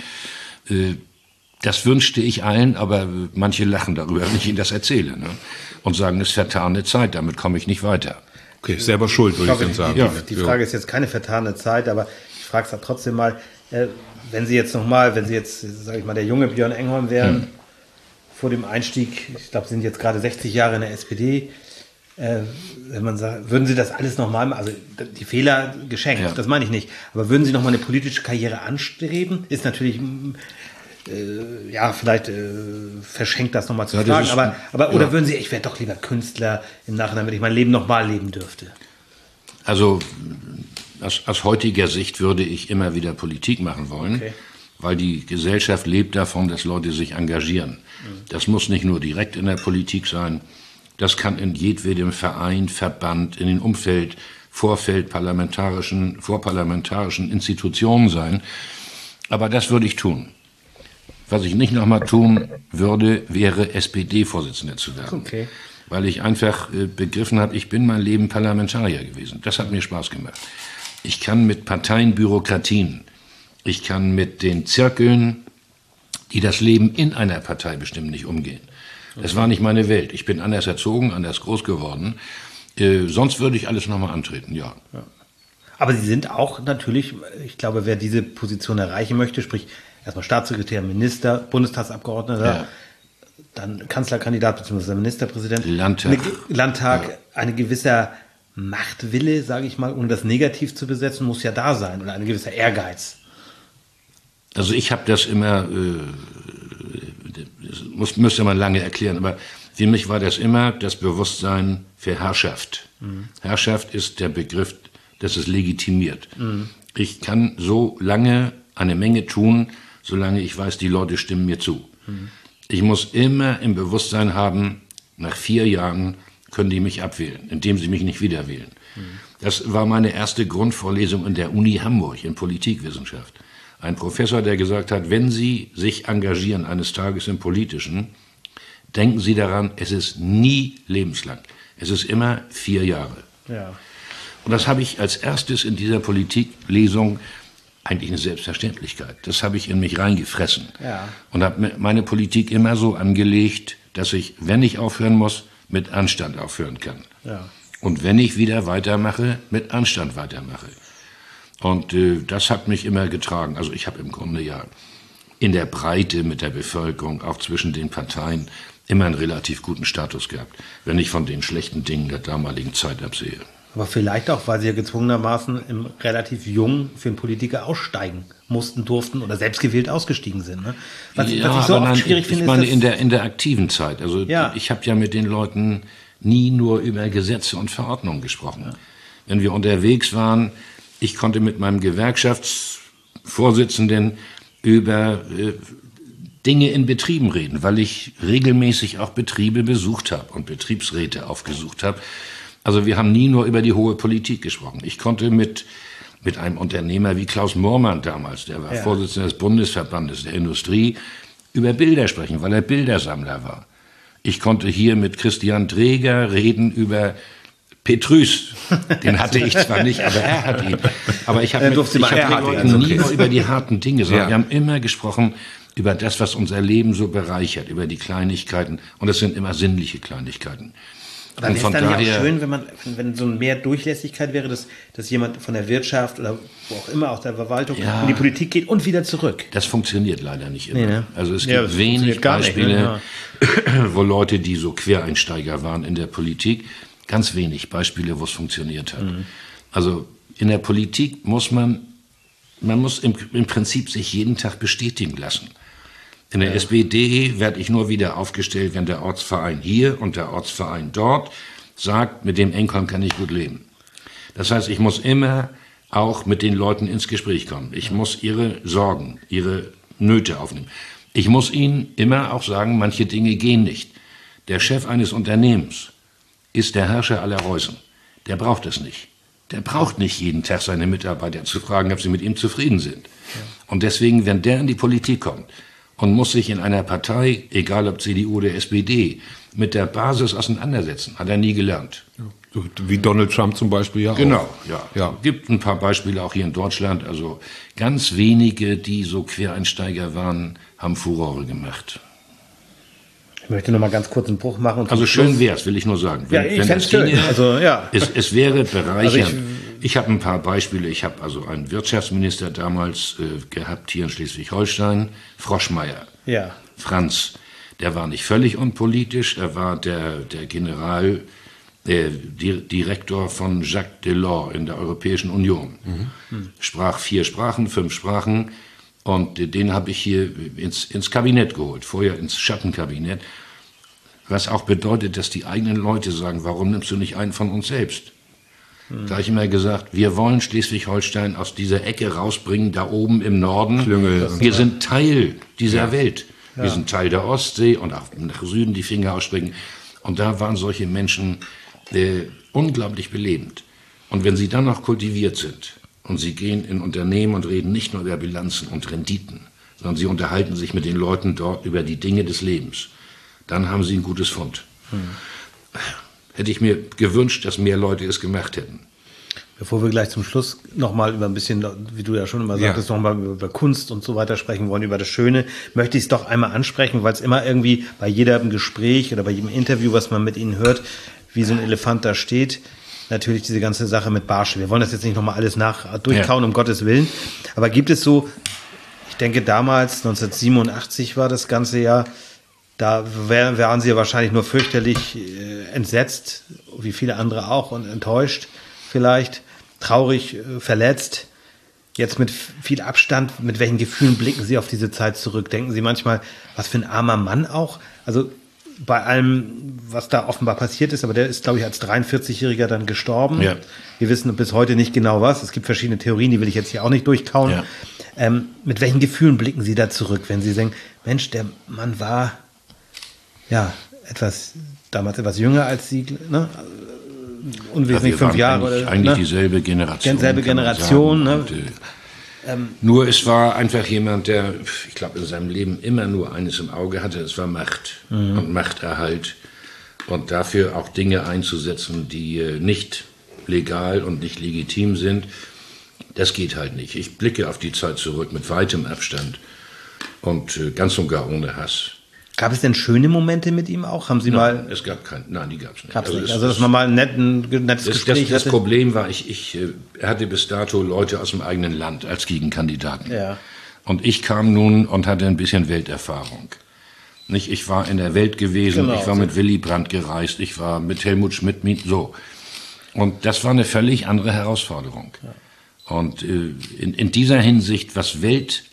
Das wünschte ich allen, aber manche lachen darüber, wenn ich ihnen das erzähle, ne? Und sagen, es ist vertane Zeit, damit komme ich nicht weiter. Okay, selber schuld, würde ich dann sagen. Die Frage ist jetzt keine vertane Zeit, aber ich frage es trotzdem mal, wenn Sie jetzt, sage ich mal, der junge Björn Engholm wären, vor dem Einstieg, ich glaube, Sie sind jetzt gerade 60 Jahre in der SPD, wenn man sagt, würden Sie das alles nochmal machen, also die Fehler geschenkt, das meine ich nicht, aber würden Sie nochmal eine politische Karriere anstreben? Ist natürlich, vielleicht verschenkt das nochmal zu fragen, aber oder würden Sie, ich wäre doch lieber Künstler im Nachhinein, wenn ich mein Leben nochmal leben dürfte? Also aus heutiger Sicht würde ich immer wieder Politik machen wollen, weil die Gesellschaft lebt davon, dass Leute sich engagieren. Das muss nicht nur direkt in der Politik sein, das kann in jedwedem Verein, Verband, in den vorparlamentarischen Institutionen sein. Aber das würde ich tun. Was ich nicht nochmal tun würde, wäre SPD-Vorsitzender zu werden. Okay. Weil ich einfach begriffen habe, ich bin mein Leben Parlamentarier gewesen. Das hat mir Spaß gemacht. Ich kann mit Parteienbürokratien, ich kann mit den Zirkeln, die das Leben in einer Partei bestimmen, nicht umgehen. Das war nicht meine Welt. Ich bin anders erzogen, anders groß geworden. Sonst würde ich alles nochmal antreten, ja. Aber Sie sind auch natürlich, ich glaube, wer diese Position erreichen möchte, sprich erstmal Staatssekretär, Minister, Bundestagsabgeordneter, dann Kanzlerkandidat bzw. Ministerpräsident, Landtag, eine gewisser Machtwille, sage ich mal, um das negativ zu besetzen, muss ja da sein oder ein gewisser Ehrgeiz. Also ich habe das immer, müsste man lange erklären, aber für mich war das immer das Bewusstsein für Herrschaft. Herrschaft ist der Begriff, das es legitimiert. Ich kann so lange eine Menge tun, solange ich weiß, die Leute stimmen mir zu. Ich muss immer im Bewusstsein haben, nach 4 Jahren können die mich abwählen, indem sie mich nicht wieder wählen. Das war meine erste Grundvorlesung in der Uni Hamburg in Politikwissenschaft. Ein Professor, der gesagt hat, wenn Sie sich engagieren eines Tages im Politischen, denken Sie daran, es ist nie lebenslang. Es ist immer 4 Jahre. Ja. Und das habe ich als erstes in dieser Politiklesung, eigentlich eine Selbstverständlichkeit, das habe ich in mich reingefressen. Ja. Und habe meine Politik immer so angelegt, dass ich, wenn ich aufhören muss, mit Anstand aufhören kann. Ja. Und wenn ich wieder weitermache, mit Anstand weitermache. Und das hat mich immer getragen. Also ich habe im Grunde ja in der Breite mit der Bevölkerung, auch zwischen den Parteien, immer einen relativ guten Status gehabt, wenn ich von den schlechten Dingen der damaligen Zeit absehe. Aber vielleicht auch, weil Sie ja gezwungenermaßen relativ jung für einen Politiker aussteigen mussten, durften oder selbstgewählt ausgestiegen sind. Ne? Was ich so oft schwierig finde, ich meine, in der aktiven Zeit. Also ich habe ja mit den Leuten nie nur über Gesetze und Verordnungen gesprochen. Ja. Wenn wir unterwegs waren, ich konnte mit meinem Gewerkschaftsvorsitzenden über Dinge in Betrieben reden, weil ich regelmäßig auch Betriebe besucht habe und Betriebsräte aufgesucht habe. Also wir haben nie nur über die hohe Politik gesprochen. Ich konnte mit einem Unternehmer wie Klaus Moormann damals, der war Vorsitzender des Bundesverbandes der Industrie, über Bilder sprechen, weil er Bildersammler war. Ich konnte hier mit Christian Dreger reden über Petrus. Den hatte ich zwar nicht, aber er hat ihn. Aber ich habe mit Leuten nie nur über die harten Dinge, sondern wir haben immer gesprochen über das, was unser Leben so bereichert, über die Kleinigkeiten. Und das sind immer sinnliche Kleinigkeiten. Aber wäre es dann ja auch schön, wenn so mehr Durchlässigkeit wäre, dass jemand von der Wirtschaft oder wo auch immer, aus der Verwaltung in die Politik geht und wieder zurück. Das funktioniert leider nicht immer. Nee, ne? Also es gibt wenig Beispiele, wo Leute, die so Quereinsteiger waren in der Politik, ganz wenig Beispiele, wo es funktioniert hat. Also in der Politik muss man muss im Prinzip sich jeden Tag bestätigen lassen. In der SPD werde ich nur wieder aufgestellt, wenn der Ortsverein hier und der Ortsverein dort sagt, mit dem Einkommen kann ich gut leben. Das heißt, ich muss immer auch mit den Leuten ins Gespräch kommen. Ich muss ihre Sorgen, ihre Nöte aufnehmen. Ich muss ihnen immer auch sagen, manche Dinge gehen nicht. Der Chef eines Unternehmens ist der Herrscher aller Reusen. Der braucht es nicht. Der braucht nicht jeden Tag seine Mitarbeiter zu fragen, ob sie mit ihm zufrieden sind. Und deswegen, wenn der in die Politik kommt und muss sich in einer Partei, egal ob CDU oder SPD, mit der Basis auseinandersetzen, hat er nie gelernt. Ja. Wie Donald Trump zum Beispiel ja auch. Genau, ja. Gibt ein paar Beispiele auch hier in Deutschland. Also ganz wenige, die so Quereinsteiger waren, haben Furore gemacht. Ich möchte noch mal ganz kurz einen Bruch machen. Also schön wär's, will ich nur sagen. Ja, ich fände es schön. Also, ja. Es wäre bereichernd. Also ich habe ein paar Beispiele. Ich habe also einen Wirtschaftsminister damals gehabt hier in Schleswig-Holstein, Froschmeier. Ja. Franz. Der war nicht völlig unpolitisch. Er war der Direktor von Jacques Delors in der Europäischen Union. Sprach 4 Sprachen, 5 Sprachen. Und den habe ich hier ins Kabinett geholt, vorher ins Schattenkabinett. Was auch bedeutet, dass die eigenen Leute sagen, warum nimmst du nicht einen von uns selbst? Da habe ich immer gesagt, wir wollen Schleswig-Holstein aus dieser Ecke rausbringen, da oben im Norden. Klüngel. Wir sind Teil dieser Welt. Ja. Wir sind Teil der Ostsee und auch nach Süden die Finger ausstrecken. Und da waren solche Menschen unglaublich belebend. Und wenn sie dann noch kultiviert sind und sie gehen in Unternehmen und reden nicht nur über Bilanzen und Renditen, sondern sie unterhalten sich mit den Leuten dort über die Dinge des Lebens, dann haben sie ein gutes Fund. Hätte ich mir gewünscht, dass mehr Leute es gemacht hätten. Bevor wir gleich zum Schluss nochmal über ein bisschen, wie du ja schon immer sagtest, nochmal über Kunst und so weiter sprechen wollen, über das Schöne, möchte ich es doch einmal ansprechen, weil es immer irgendwie bei jedem Gespräch oder bei jedem Interview, was man mit Ihnen hört, wie so ein Elefant da steht, natürlich diese ganze Sache mit Barschel. Wir wollen das jetzt nicht nochmal alles durchkauen, um Gottes Willen. Aber gibt es so, ich denke damals, 1987 war das ganze Jahr, da waren Sie ja wahrscheinlich nur fürchterlich entsetzt, wie viele andere auch, und enttäuscht vielleicht, traurig, verletzt. Jetzt mit viel Abstand, mit welchen Gefühlen blicken Sie auf diese Zeit zurück? Denken Sie manchmal, was für ein armer Mann auch? Also bei allem, was da offenbar passiert ist, aber der ist, glaube ich, als 43-Jähriger dann gestorben. Ja. Wir wissen bis heute nicht genau was. Es gibt verschiedene Theorien, die will ich jetzt hier auch nicht durchkauen. Ja. Mit welchen Gefühlen blicken Sie da zurück, wenn Sie denken, Mensch, der Mann war damals etwas jünger als Sie, ne? Unwesentlich 5 Jahre. Eigentlich dieselbe Generation. Dieselbe Generation, ne? Nur es war einfach jemand, der, ich glaube, in seinem Leben immer nur eines im Auge hatte, es war Macht und Machterhalt. Und dafür auch Dinge einzusetzen, die nicht legal und nicht legitim sind, das geht halt nicht. Ich blicke auf die Zeit zurück mit weitem Abstand und ganz und gar ohne Hass. Gab es denn schöne Momente mit ihm auch? Haben Sie mal? Es gab keinen. Nein, die gab es nicht. Also dass man mal ein nettes Gespräch hatte? Das Problem war, er hatte bis dato Leute aus dem eigenen Land als Gegenkandidaten. Ja. Und ich kam nun und hatte ein bisschen Welterfahrung. Ich war in der Welt gewesen, ich war mit Willy Brandt gereist, ich war mit Helmut Schmidt, so. Und das war eine völlig andere Herausforderung. Ja. Und in dieser Hinsicht, was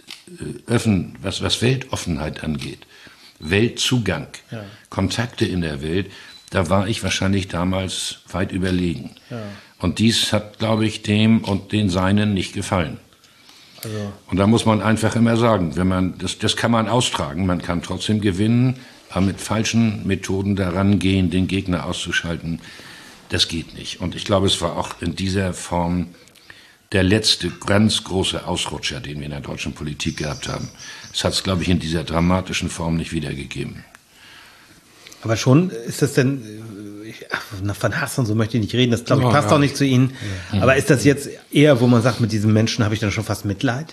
Weltoffenheit angeht, Weltzugang, Kontakte in der Welt, da war ich wahrscheinlich damals weit überlegen. Ja. Und dies hat, glaube ich, dem und den Seinen nicht gefallen. Also. Und da muss man einfach immer sagen, das kann man austragen, man kann trotzdem gewinnen, aber mit falschen Methoden daran gehen, den Gegner auszuschalten, das geht nicht. Und ich glaube, es war auch in dieser Form der letzte ganz große Ausrutscher, den wir in der deutschen Politik gehabt haben. Das hat es, glaube ich, in dieser dramatischen Form nicht wiedergegeben. Aber schon ist das denn, von Hass und so möchte ich nicht reden, das glaube ich passt auch nicht zu Ihnen. Ja. Aber ist das jetzt eher, wo man sagt, mit diesem Menschen habe ich dann schon fast Mitleid?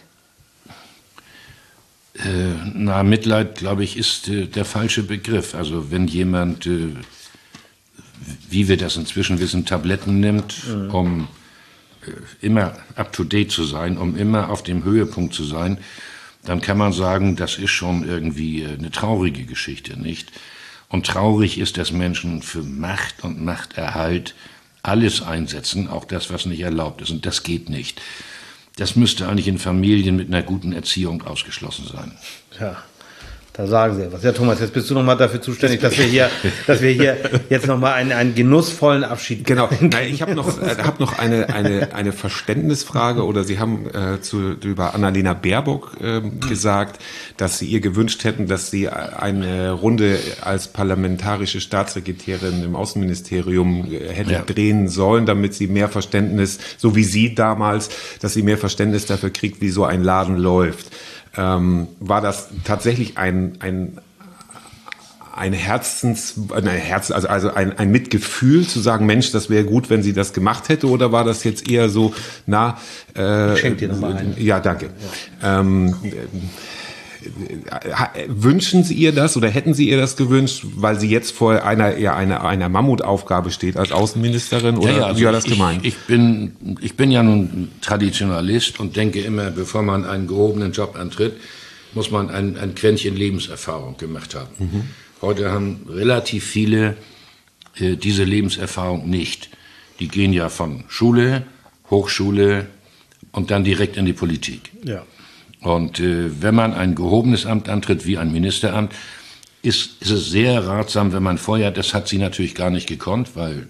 Mitleid, glaube ich, ist der falsche Begriff. Also wenn jemand, wie wir das inzwischen wissen, Tabletten nimmt, um immer up-to-date zu sein, um immer auf dem Höhepunkt zu sein, dann kann man sagen, das ist schon irgendwie eine traurige Geschichte, nicht? Und traurig ist, dass Menschen für Macht und Machterhalt alles einsetzen, auch das, was nicht erlaubt ist. Und das geht nicht. Das müsste eigentlich in Familien mit einer guten Erziehung ausgeschlossen sein. Ja, da sagen Sie was. Ja, Thomas, jetzt bist du nochmal dafür zuständig, dass wir hier jetzt nochmal einen genussvollen Abschied. Genau. Nein, ich habe noch eine Verständnisfrage, oder Sie haben über Annalena Baerbock gesagt, dass Sie ihr gewünscht hätten, dass sie eine Runde als parlamentarische Staatssekretärin im Außenministerium hätte drehen sollen, damit sie mehr Verständnis, so wie Sie damals, dass sie mehr Verständnis dafür kriegt, wie so ein Laden läuft. War das tatsächlich ein Mitgefühl zu sagen, Mensch, das wäre gut, wenn sie das gemacht hätte, oder war das jetzt eher so, ich schenke dir nochmal einen. Ja, danke. Wünschen Sie ihr das oder hätten Sie ihr das gewünscht, weil sie jetzt vor einer Mammutaufgabe steht als Außenministerin, oder also wie war das gemeint? Ich bin ja nun Traditionalist und denke immer, bevor man einen gehobenen Job antritt, muss man ein Quäntchen Lebenserfahrung gemacht haben. Mhm. Heute haben relativ viele diese Lebenserfahrung nicht. Die gehen ja von Schule, Hochschule und dann direkt in die Politik. Ja. Und wenn man ein gehobenes Amt antritt, wie ein Ministeramt, ist es sehr ratsam, wenn man vorher, das hat sie natürlich gar nicht gekonnt, weil,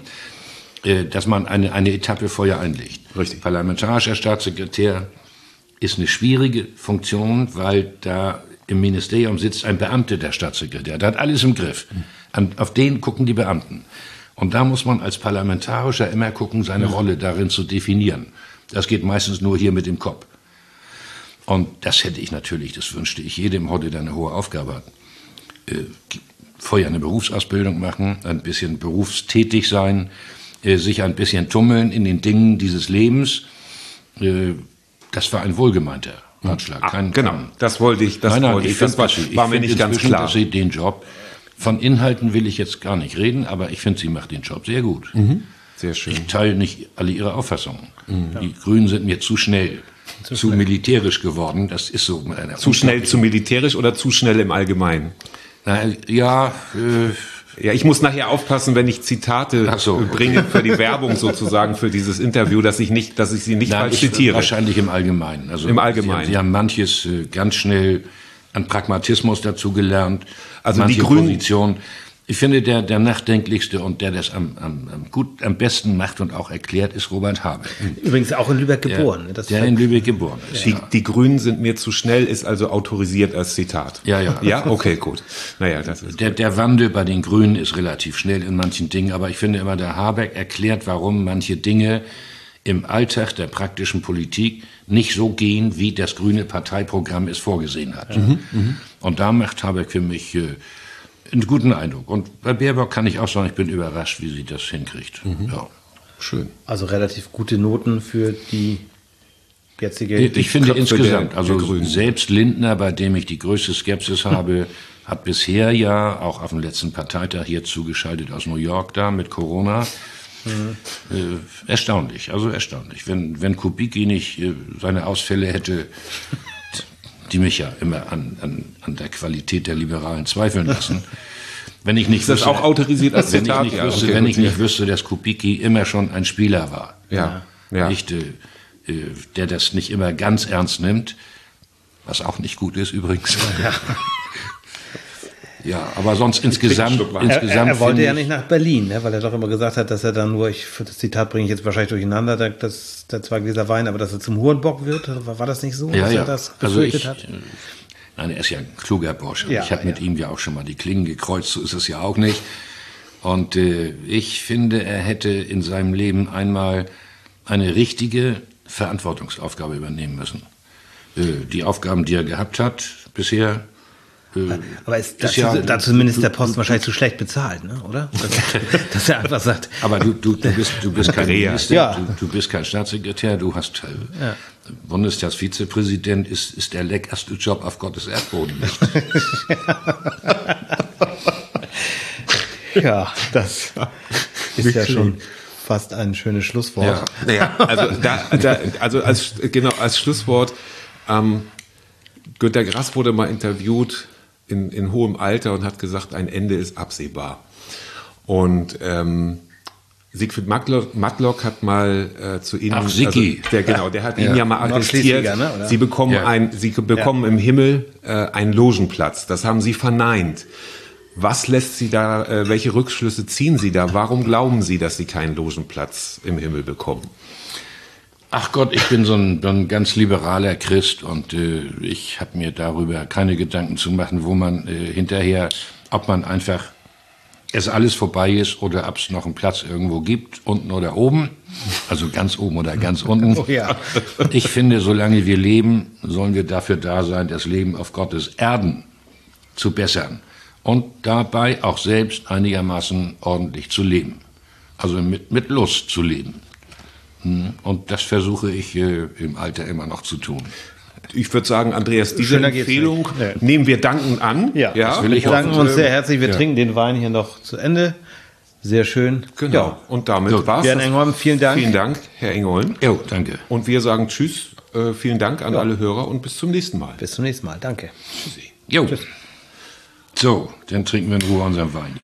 dass man eine Etappe vorher einlegt. Richtig. Parlamentarischer Staatssekretär ist eine schwierige Funktion, weil da im Ministerium sitzt ein Beamter, der Staatssekretär. Der hat alles im Griff. Auf den gucken die Beamten. Und da muss man als Parlamentarischer immer gucken, seine Rolle darin zu definieren. Das geht meistens nur hier mit dem Kopf. Und das hätte ich natürlich, das wünschte ich jedem heute, der eine hohe Aufgabe hat. Vorher eine Berufsausbildung machen, ein bisschen berufstätig sein, sich ein bisschen tummeln in den Dingen dieses Lebens. Das war ein wohlgemeinter Ratschlag. Genau, das wollte ich. Das war mir nicht ganz klar. Dass sie den Job, von Inhalten will ich jetzt gar nicht reden, aber ich finde, sie macht den Job sehr gut. Mhm. Sehr schön. Ich teile nicht alle ihre Auffassungen. Die Grünen sind mir zu schnell. Zu militärisch geworden, das ist so. Zu schnell zu militärisch oder zu schnell im Allgemeinen? Ja, ich muss nachher aufpassen, wenn ich Zitate bringe für die Werbung sozusagen, für dieses Interview, dass ich sie nicht falsch zitiere. Wahrscheinlich im Allgemeinen. Also im Allgemeinen. Sie haben manches ganz schnell an Pragmatismus dazu gelernt. Also manche die Grünen. Position. Ich finde, der nachdenklichste und der das am besten macht und auch erklärt, ist Robert Habeck. Übrigens auch in Lübeck geboren. Der in Lübeck geboren ist. Die Grünen sind mir zu schnell, ist also autorisiert als Zitat. Ja. Ja, okay, gut. Naja, das ist der Wandel bei den Grünen ist relativ schnell in manchen Dingen, aber ich finde immer, der Habeck erklärt, warum manche Dinge im Alltag der praktischen Politik nicht so gehen, wie das grüne Parteiprogramm es vorgesehen hat. Und da macht Habeck für mich einen guten Eindruck. Und bei Baerbock kann ich auch sagen, ich bin überrascht, wie sie das hinkriegt. Ja. Schön. Also relativ gute Noten für die jetzige... Ich finde insgesamt, also selbst Lindner, bei dem ich die größte Skepsis habe, hat bisher ja auch auf dem letzten Parteitag hier zugeschaltet aus New York da mit Corona. Erstaunlich. Wenn Kubicki nicht seine Ausfälle hätte, die mich ja immer an der Qualität der Liberalen zweifeln lassen. Wenn ich nicht ist das wüsste, auch autorisiert als Zitat? Wenn ich nicht wüsste, dass Kubicki immer schon ein Spieler war. Ja. Nicht, der das nicht immer ganz ernst nimmt, was auch nicht gut ist übrigens. Ja, aber sonst insgesamt er wollte ja nicht nach Berlin, ne, weil er doch immer gesagt hat, dass er dann nur, das Zitat bringe ich jetzt wahrscheinlich durcheinander, der 2 Gläser Wein, aber dass er zum Hurenbock wird, war das nicht so, dass er das gefürchtet hat? Nein, er ist ja ein kluger Bursche. Ich habe mit ihm ja auch schon mal die Klingen gekreuzt, so ist es ja auch nicht. Und ich finde, er hätte in seinem Leben einmal eine richtige Verantwortungsaufgabe übernehmen müssen. Die Aufgaben, die er gehabt hat bisher. Aber ist dazu zumindest der Posten wahrscheinlich zu schlecht bezahlt, ne? Oder? Dass er einfach sagt. Aber du bist kein Minister, du bist kein Staatssekretär, du hast Bundestagsvizepräsident, ist der leckerste Job auf Gottes Erdboden nicht. Ja, das ist ja schon fast ein schönes Schlusswort. Ja, also als Schlusswort, Günter Grass wurde mal interviewt in hohem Alter und hat gesagt, ein Ende ist absehbar. Und Siegfried Matlock hat mal zu Ihnen, ach, Sigi. Also der hat ihn ja mal attestiert. Ne, Sie bekommen im Himmel einen Logenplatz. Das haben Sie verneint. Was lässt Sie da? Welche Rückschlüsse ziehen Sie da? Warum glauben Sie, dass Sie keinen Logenplatz im Himmel bekommen? Ach Gott, ich bin so ein ganz liberaler Christ und ich habe mir darüber keine Gedanken zu machen, wo man hinterher, ob man einfach es alles vorbei ist oder ob es noch einen Platz irgendwo gibt, unten oder oben, also ganz oben oder ganz unten. Oh ja. Ich finde, solange wir leben, sollen wir dafür da sein, das Leben auf Gottes Erden zu bessern und dabei auch selbst einigermaßen ordentlich zu leben, also mit Lust zu leben. Und das versuche ich im Alter immer noch zu tun. Ich würde sagen, Andreas, diese Empfehlung nehmen wir dankend an. Ja, das will ich danken uns sehr herzlich. Wir trinken den Wein hier noch zu Ende. Sehr schön. Genau. Ja. Und damit war's. Björn Engholm, vielen Dank. Vielen Dank, Herr Engholm. Jo, danke. Und wir sagen Tschüss. Vielen Dank an alle Hörer und bis zum nächsten Mal. Bis zum nächsten Mal. Danke. Tschüssi. Jo. Tschüss. So, dann trinken wir in Ruhe unseren Wein.